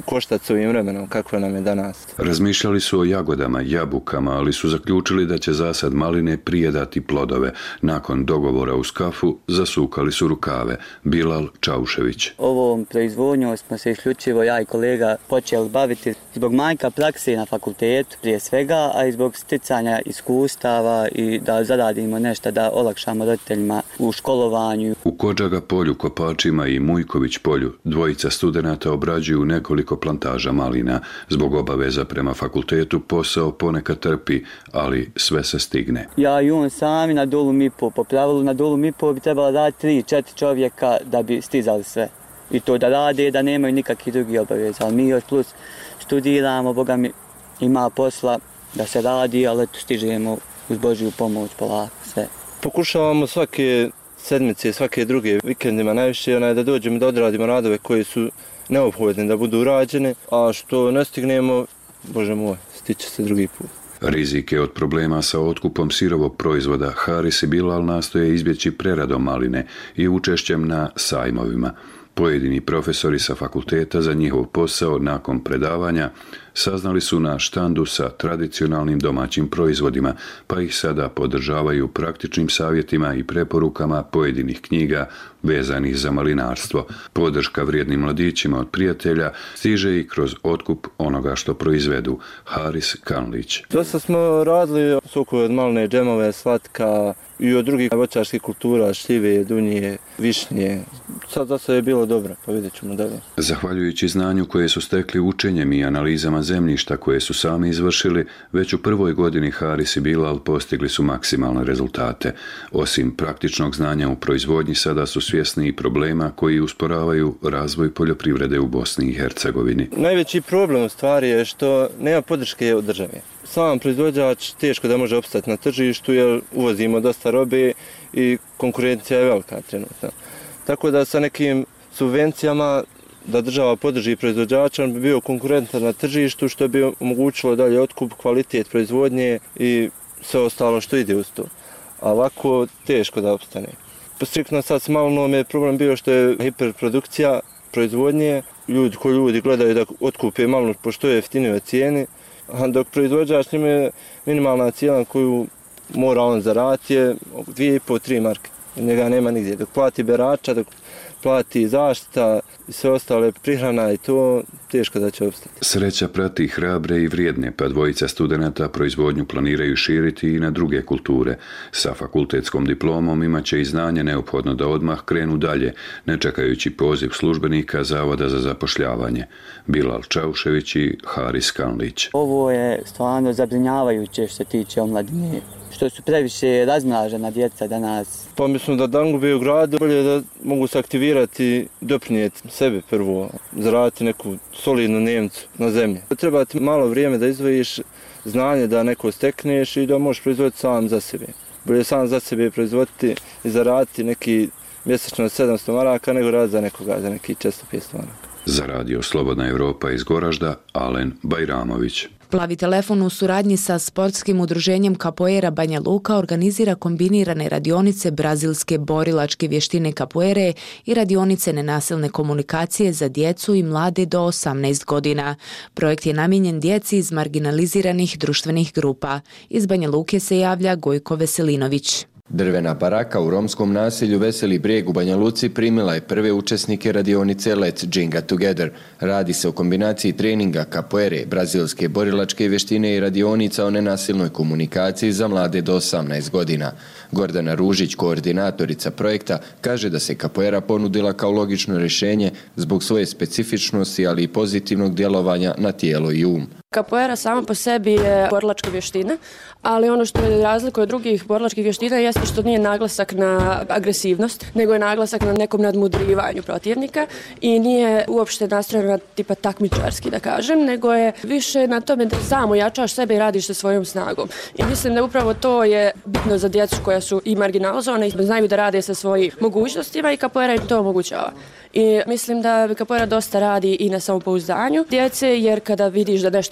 koštati s ovim vremenom kako nam je danas. Razmišljali su o jagodama, jabukama, ali su zaključili da će zasad maline prije dati plodove. Nakon dogovora uz kafu zasukali su rukave. Bilal Čaušević. Ovom proizvodnjom smo se isključivo ja i kolega počeli baviti zbog manjka prakse na fakultetu prije svega, a i zbog sticanja iskustava i da zaradimo nešto da olakšamo roditeljima u školovanju. U Kodžaga polju, Kopačima i Mujković polju dvojica studenata obrađuju nekoliko plantaža malina. Zbog obaveza prema fakultetu posao ponekad trpi, ali sve se stigne. Ja i on sami na Dolu Mipo, po pravilu na Dolu Mipo bi trebalo dati 3-4 čovjeka da bi stizali sve. I to da rade, da nemaju nikakvih drugih obaveza. Ali mi još plus studiramo, Boga mi ima posla da se radi, ali eto stižemo uz Božju pomoć polako sve. Pokušavamo svake sedmice, svake druge vikendima najviše da dođemo da odradimo radove koji su neophodni da budu urađene, a što ne stignemo, Bože moj, stiče se drugi put. Rizike od problema sa otkupom sirovog proizvoda Haris i Bilal nastoje izbjeći preradom maline i učešćem na sajmovima. Pojedini profesori sa fakulteta za njihov posao nakon predavanja saznali su na štandu sa tradicionalnim domaćim proizvodima, pa ih sada podržavaju praktičnim savjetima i preporukama pojedinih knjiga vezanih za malinarstvo. Podrška vrijednim mladićima od prijatelja stiže i kroz otkup onoga što proizvedu. Haris Kanlić. Dosta smo radili sokove od maline, džemove, slatka i od drugih voćarskih kultura, šljive, dunje, višnje. Sad je bilo dobro, pa vidjet ćemo dalje. Zahvaljujući znanju koje su stekli učenjem i analizama zemljišta koje su sami izvršili, već u prvoj godini Haris i Bilal postigli su maksimalne rezultate. Osim praktičnog znanja u proizvodnji, sada su svjesni i problema koji usporavaju razvoj poljoprivrede u Bosni i Hercegovini. Najveći problem u stvari je što nema podrške od države. Sam proizvođač teško da može opstati na tržištu jer uvozimo dosta robe i konkurencija je velika trenutno. Tako da sa nekim subvencijama da država podrži proizvođača, on bi bio konkurentan na tržištu što bi omogućilo dalje otkup, kvalitet proizvodnje i sve ostalo što ide uz to. A ovako teško da opstane. Striktno sad s malinom je problem bio što je hiperprodukcija proizvodnje. Ljudi gledaju da otkupe malinu po što je jeftinijoj cijeni, a dok proizvođač njima je minimalna cijena koju mora on zaraditi je 2,5-3 marke. Njega nema nigdje. Dok plati berača, dok plati zaštita i sve ostale prihrana i to teško da će opstati. Sreća prati hrabre i vrijedne, pa dvojica studenata proizvodnju planiraju širiti i na druge kulture. Sa fakultetskom diplomom imaće i znanje neophodno da odmah krenu dalje, ne čekajući poziv službenika Zavoda za zapošljavanje. Bilal Čaušević i Haris Kanlić. Ovo je stvarno zabrinjavajuće što se tiče omladine. Što su previše razmlažena djeca danas. Pa mislim da Dangubi u gradu bolje da mogu se aktivirati, doprinijeti sebe prvo, zaraditi neku solidnu Nemcu na zemlji. Treba ti malo vrijeme da izvojiš znanje da neko stekneš i da možeš proizvoditi sam za sebe. Bolje sam za sebe proizvoditi i zaraditi neki mjesečno 700 maraka nego raditi za nekoga, za neki 400-500 maraka. Za radio Slobodna Evropa iz Goražda, Alen Bajramović. Plavi telefon u suradnji sa sportskim udruženjem Capoeira Banja Luka organizira kombinirane radionice brazilske borilačke vještine capoeire i radionice nenasilne komunikacije za djecu i mlade do 18 godina. Projekt je namijenjen djeci iz marginaliziranih društvenih grupa. Iz Banja Luke se javlja Gojko Veselinović. Drvena baraka u romskom naselju Veseli Brijeg u Banja Luci primila je prve učesnike radionice Let's Ginga Together. Radi se o kombinaciji treninga capoeire, brazilske borilačke vještine i radionica o nenasilnoj komunikaciji za mlade do 18 godina. Gordana Ružić, koordinatorica projekta, kaže da se capoeira ponudila kao logično rješenje zbog svoje specifičnosti, ali i pozitivnog djelovanja na tijelo i um. Capoeira sama po sebi je borilačka vještina, ali ono što je razlika od drugih borilačkih vještina jeste što nije naglasak na agresivnost, nego je naglasak na nekom nadmudrivanju protivnika i nije uopšte nastrojena tipa takmičarski da kažem, nego je više na tome da samo jačaš sebe i radiš sa svojom snagom. I mislim da upravo to je bitno za djecu koja su i marginalizovana i znaju da rade sa svojim mogućnostima i capoeira im to omogućava. I mislim da capoeira dosta radi i na samopouzdanju djece, jer kada vidiš da nešto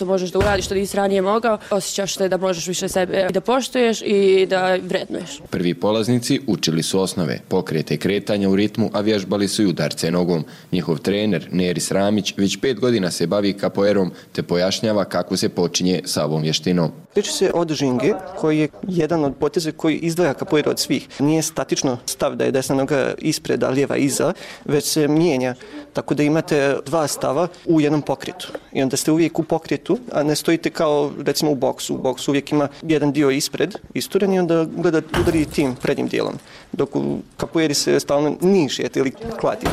nešto možeš da uradiš što nisi ranije mogao, osjećaš se da možeš više sebe da poštuješ i da vrednuješ. Prvi polaznici učili su osnove, pokrete i kretanja u ritmu, a vježbali su i udarce nogom. Njihov trener, Neris Ramić, već 5 godina se bavi kapoerom te pojašnjava kako se počinje sa ovom vještinom. Priča se od žinge, koji je jedan od poteza koji izdvaja kapoeru od svih. Nije statično stav da je desna noga ispred, a lijeva iza, već se mijenja. Tako da imate 2 stava u jednom pokretu. I onda ste uvijek u pokretu, a ne stojite kao recimo u boksu. U boksu uvijek ima jedan dio ispred, isturen i onda udari tim prednjim dijelom. Dok u kapoeri se stalno nišete ili klatite.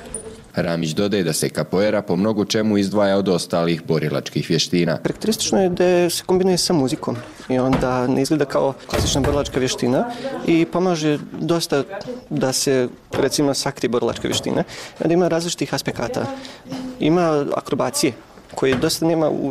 Ramić dodaje da se kapoera po mnogo čemu izdvaja od ostalih borilačkih vještina. Karakteristično je da se kombinuje sa muzikom i onda ne izgleda kao klasična borilačka vještina i pomaže dosta da se recimo sakrije borilačka vještina. Onda ima različitih aspekata. Ima akrobacije koje dosta nema u,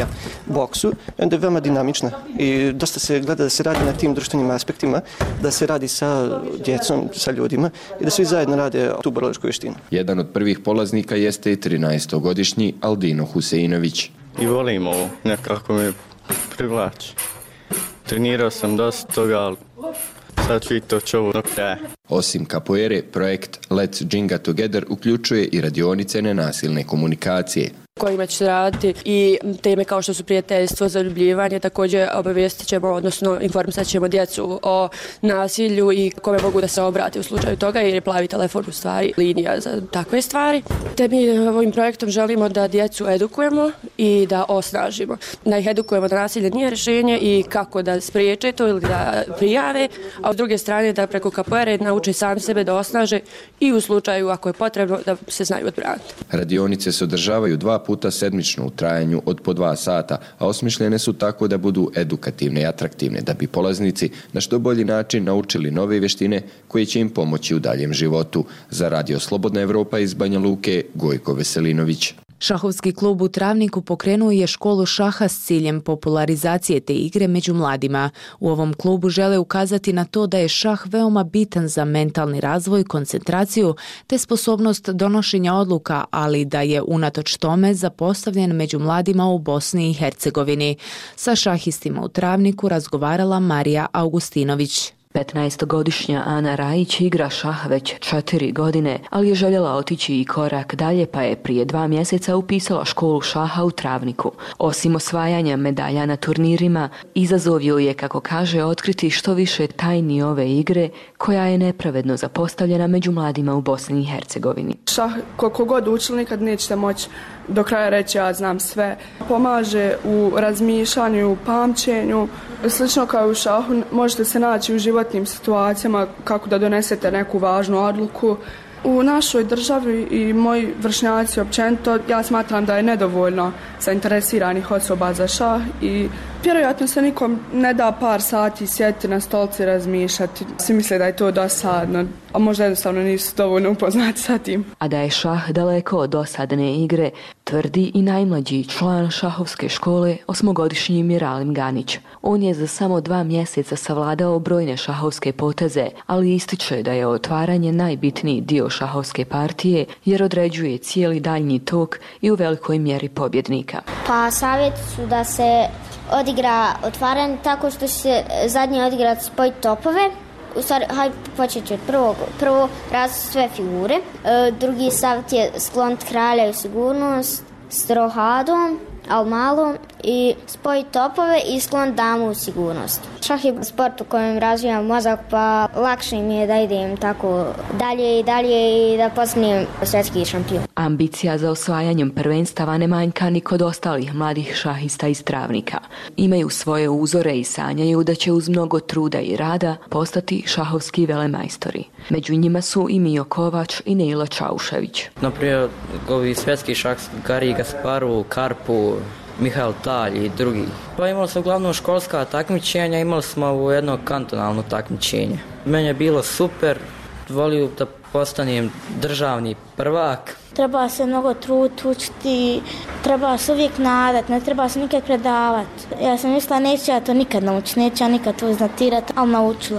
boksu, onda je veoma dinamična i dosta se gleda da se radi na tim društvenim aspektima, da se radi sa djecom, sa ljudima i da svi zajedno rade tu borilačku vještinu. Jedan od prvih polaznika jeste i 13-godišnji Aldino Huseinović. I volim ovo, nekako me privlači. Trenirao sam dosta toga, ali sad ću i to čovu do kraja. Osim kapoere, projekt Let's Jinga Together uključuje i radionice nenasilne komunikacije. Kojima će se raditi i teme kao što su prijateljstvo, zaljubljivanje, također obavijestit ćemo, odnosno informisat ćemo djecu o nasilju i kome mogu da se obrati u slučaju toga, jer je plavi telefon u stvari linija za takve stvari. Te mi ovim projektom želimo da djecu edukujemo i da osnažimo. Da ih edukujemo da nasilje nije rješenje i kako da spriječe to ili da prijave, a s druge strane da preko kapoere nauče sami sebe da osnaže i u slučaju ako je potrebno da se znaju odbraniti. Radionice se održavaju 2 puta sedmično u trajanju od po 2 sata, a osmišljene su tako da budu edukativne i atraktivne, da bi polaznici na što bolji način naučili nove vještine koje će im pomoći u daljem životu. Za Radio Slobodna Evropa iz Banja Luke, Gojko Veselinović. Šahovski klub u Travniku pokrenuo je školu šaha s ciljem popularizacije te igre među mladima. U ovom klubu žele ukazati na to da je šah veoma bitan za mentalni razvoj, koncentraciju te sposobnost donošenja odluka, ali da je unatoč tome zapostavljen među mladima u Bosni i Hercegovini. Sa šahistima u Travniku razgovarala Marija Augustinović. 15-godišnja Ana Rajić igra šah već 4 godine, ali je željela otići i korak dalje pa je prije 2 mjeseca upisala školu šaha u Travniku. Osim osvajanja medalja na turnirima, izazov joj je, kako kaže, otkriti što više tajni ove igre koja je nepravedno zapostavljena među mladima u Bosni i Hercegovini. Šah, koliko god učili, nikad nećete moći do kraja reći ja znam sve. Pomaže u razmišljanju, u pamćenju. Slično kao u šahu, možete se naći u životnim situacijama kako da donesete neku važnu odluku. U našoj državi i moji vršnjaci općenito, ja smatram da je nedovoljno zainteresiranih osoba za šah i vjerojatno se nikom ne da par sati sjeti na stolci razmišljati. Svi misle da je to dosadno, a možda jednostavno nisu dovoljno upoznati sa tim. A da je šah daleko od dosadne igre, tvrdi i najmlađi član šahovske škole, 8-godišnji Miralim Ganić. On je za samo 2 mjeseca savladao brojne šahovske poteze, ali ističe da je otvaranje najbitniji dio šahovske partije jer određuje cijeli daljnji tok i u velikoj mjeri pobjednika. Pa savjet su da se odigra otvaranje tako što će se zadnje odigrati spojiti topove. U stvari, hajde počet ću od prvo različiti sve figure. Drugi savjet je skloniti kralja u sigurnost s rohadom, ali malo, i spojiti topove i skloniti damu u sigurnost. Šah je sport u kojem razvijam mozak, pa lakše mi je da idem tako dalje i dalje i da postanem svjetski šampion. Ambicija za osvajanjem prvenstava ne manjka ni kod ostalih mladih šahista iz Travnika. Imaju svoje uzore i sanjaju da će uz mnogo truda i rada postati šahovski velemajstori. Među njima su i Mijo Kovač i Nejla Čaušević. Naprijed, ovi svjetski šah, Garij Gasparu, Karpu, Mihael Talj i drugi. Pa imali smo uglavnom školska takmičenja, imali smo ovo jedno kantonalno takmičenje. Meni je bilo super, volio da postanem državni prvak. Treba se mnogo truditi, učiti, treba se uvijek nadat, ne treba se nikad predavati. Ja sam mislila neću ja to nikad naučiti, neću ja nikad to iznatirati, ali naučila sam.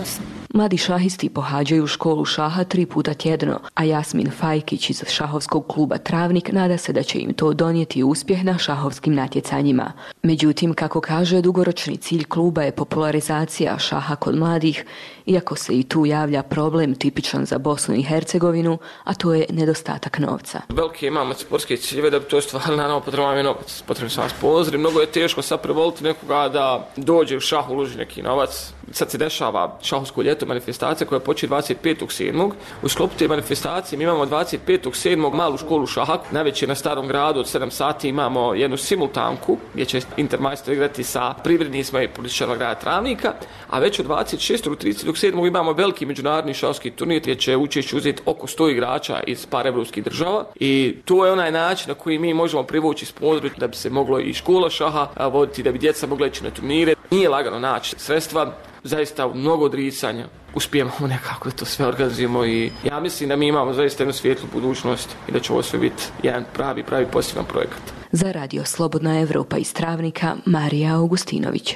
Mladi šahisti pohađaju školu šaha 3 puta tjedno, a Jasmin Fajkić iz šahovskog kluba Travnik nada se da će im to donijeti uspjeh na šahovskim natjecanjima. Međutim, kako kaže, dugoročni cilj kluba je popularizacija šaha kod mladih, iako se i tu javlja problem tipičan za Bosnu i Hercegovinu, a to je nedostatak novca. Velike imamo sportske ciljeve da bi to stvarno, naravno, potrebno je novac, potrebno se vas sponzori, mnogo je teško sad prevoliti nekoga da dođe u šah, uloži neki novac. Sad se dešava šahovsko ljeto manifestacija koja počne 25.7. U sklopu te manifestacije mi imamo 25.7. malu školu šaha, najveće na Starom gradu, od 7 sati imamo jednu simultanku gdje će intermajstor igrati sa privrednicima i političarima grada Travnika, a već od 26. do 30.7. imamo veliki međunarodni šahovski turnir gdje će učešće uzeti oko 100 igrača iz par evropskih država i to je onaj način na koji mi možemo privući sponzore da bi se moglo i škola šaha voditi, da bi djeca mogla ići na turnire. Nije lagano naći sredstva, zaista mnogo odricanja uspijemo nekako da to sve organizujemo i ja mislim da mi imamo zaista jednu svijetlu budućnost i da će ovo sve biti jedan pravi pozitivan projekat. Za Radio Slobodna Evropa iz Travnika, Marija Augustinović.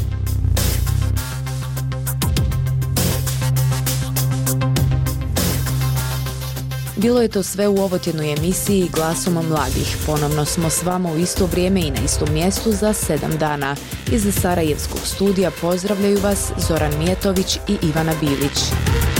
Bilo je to sve u ovotjednoj emisiji Glasom mladih. Ponovno smo s vama u isto vrijeme i na istom mjestu za 7 dana. Iz Sarajevskog studija pozdravljaju vas Zoran Mijetović i Ivana Bilić.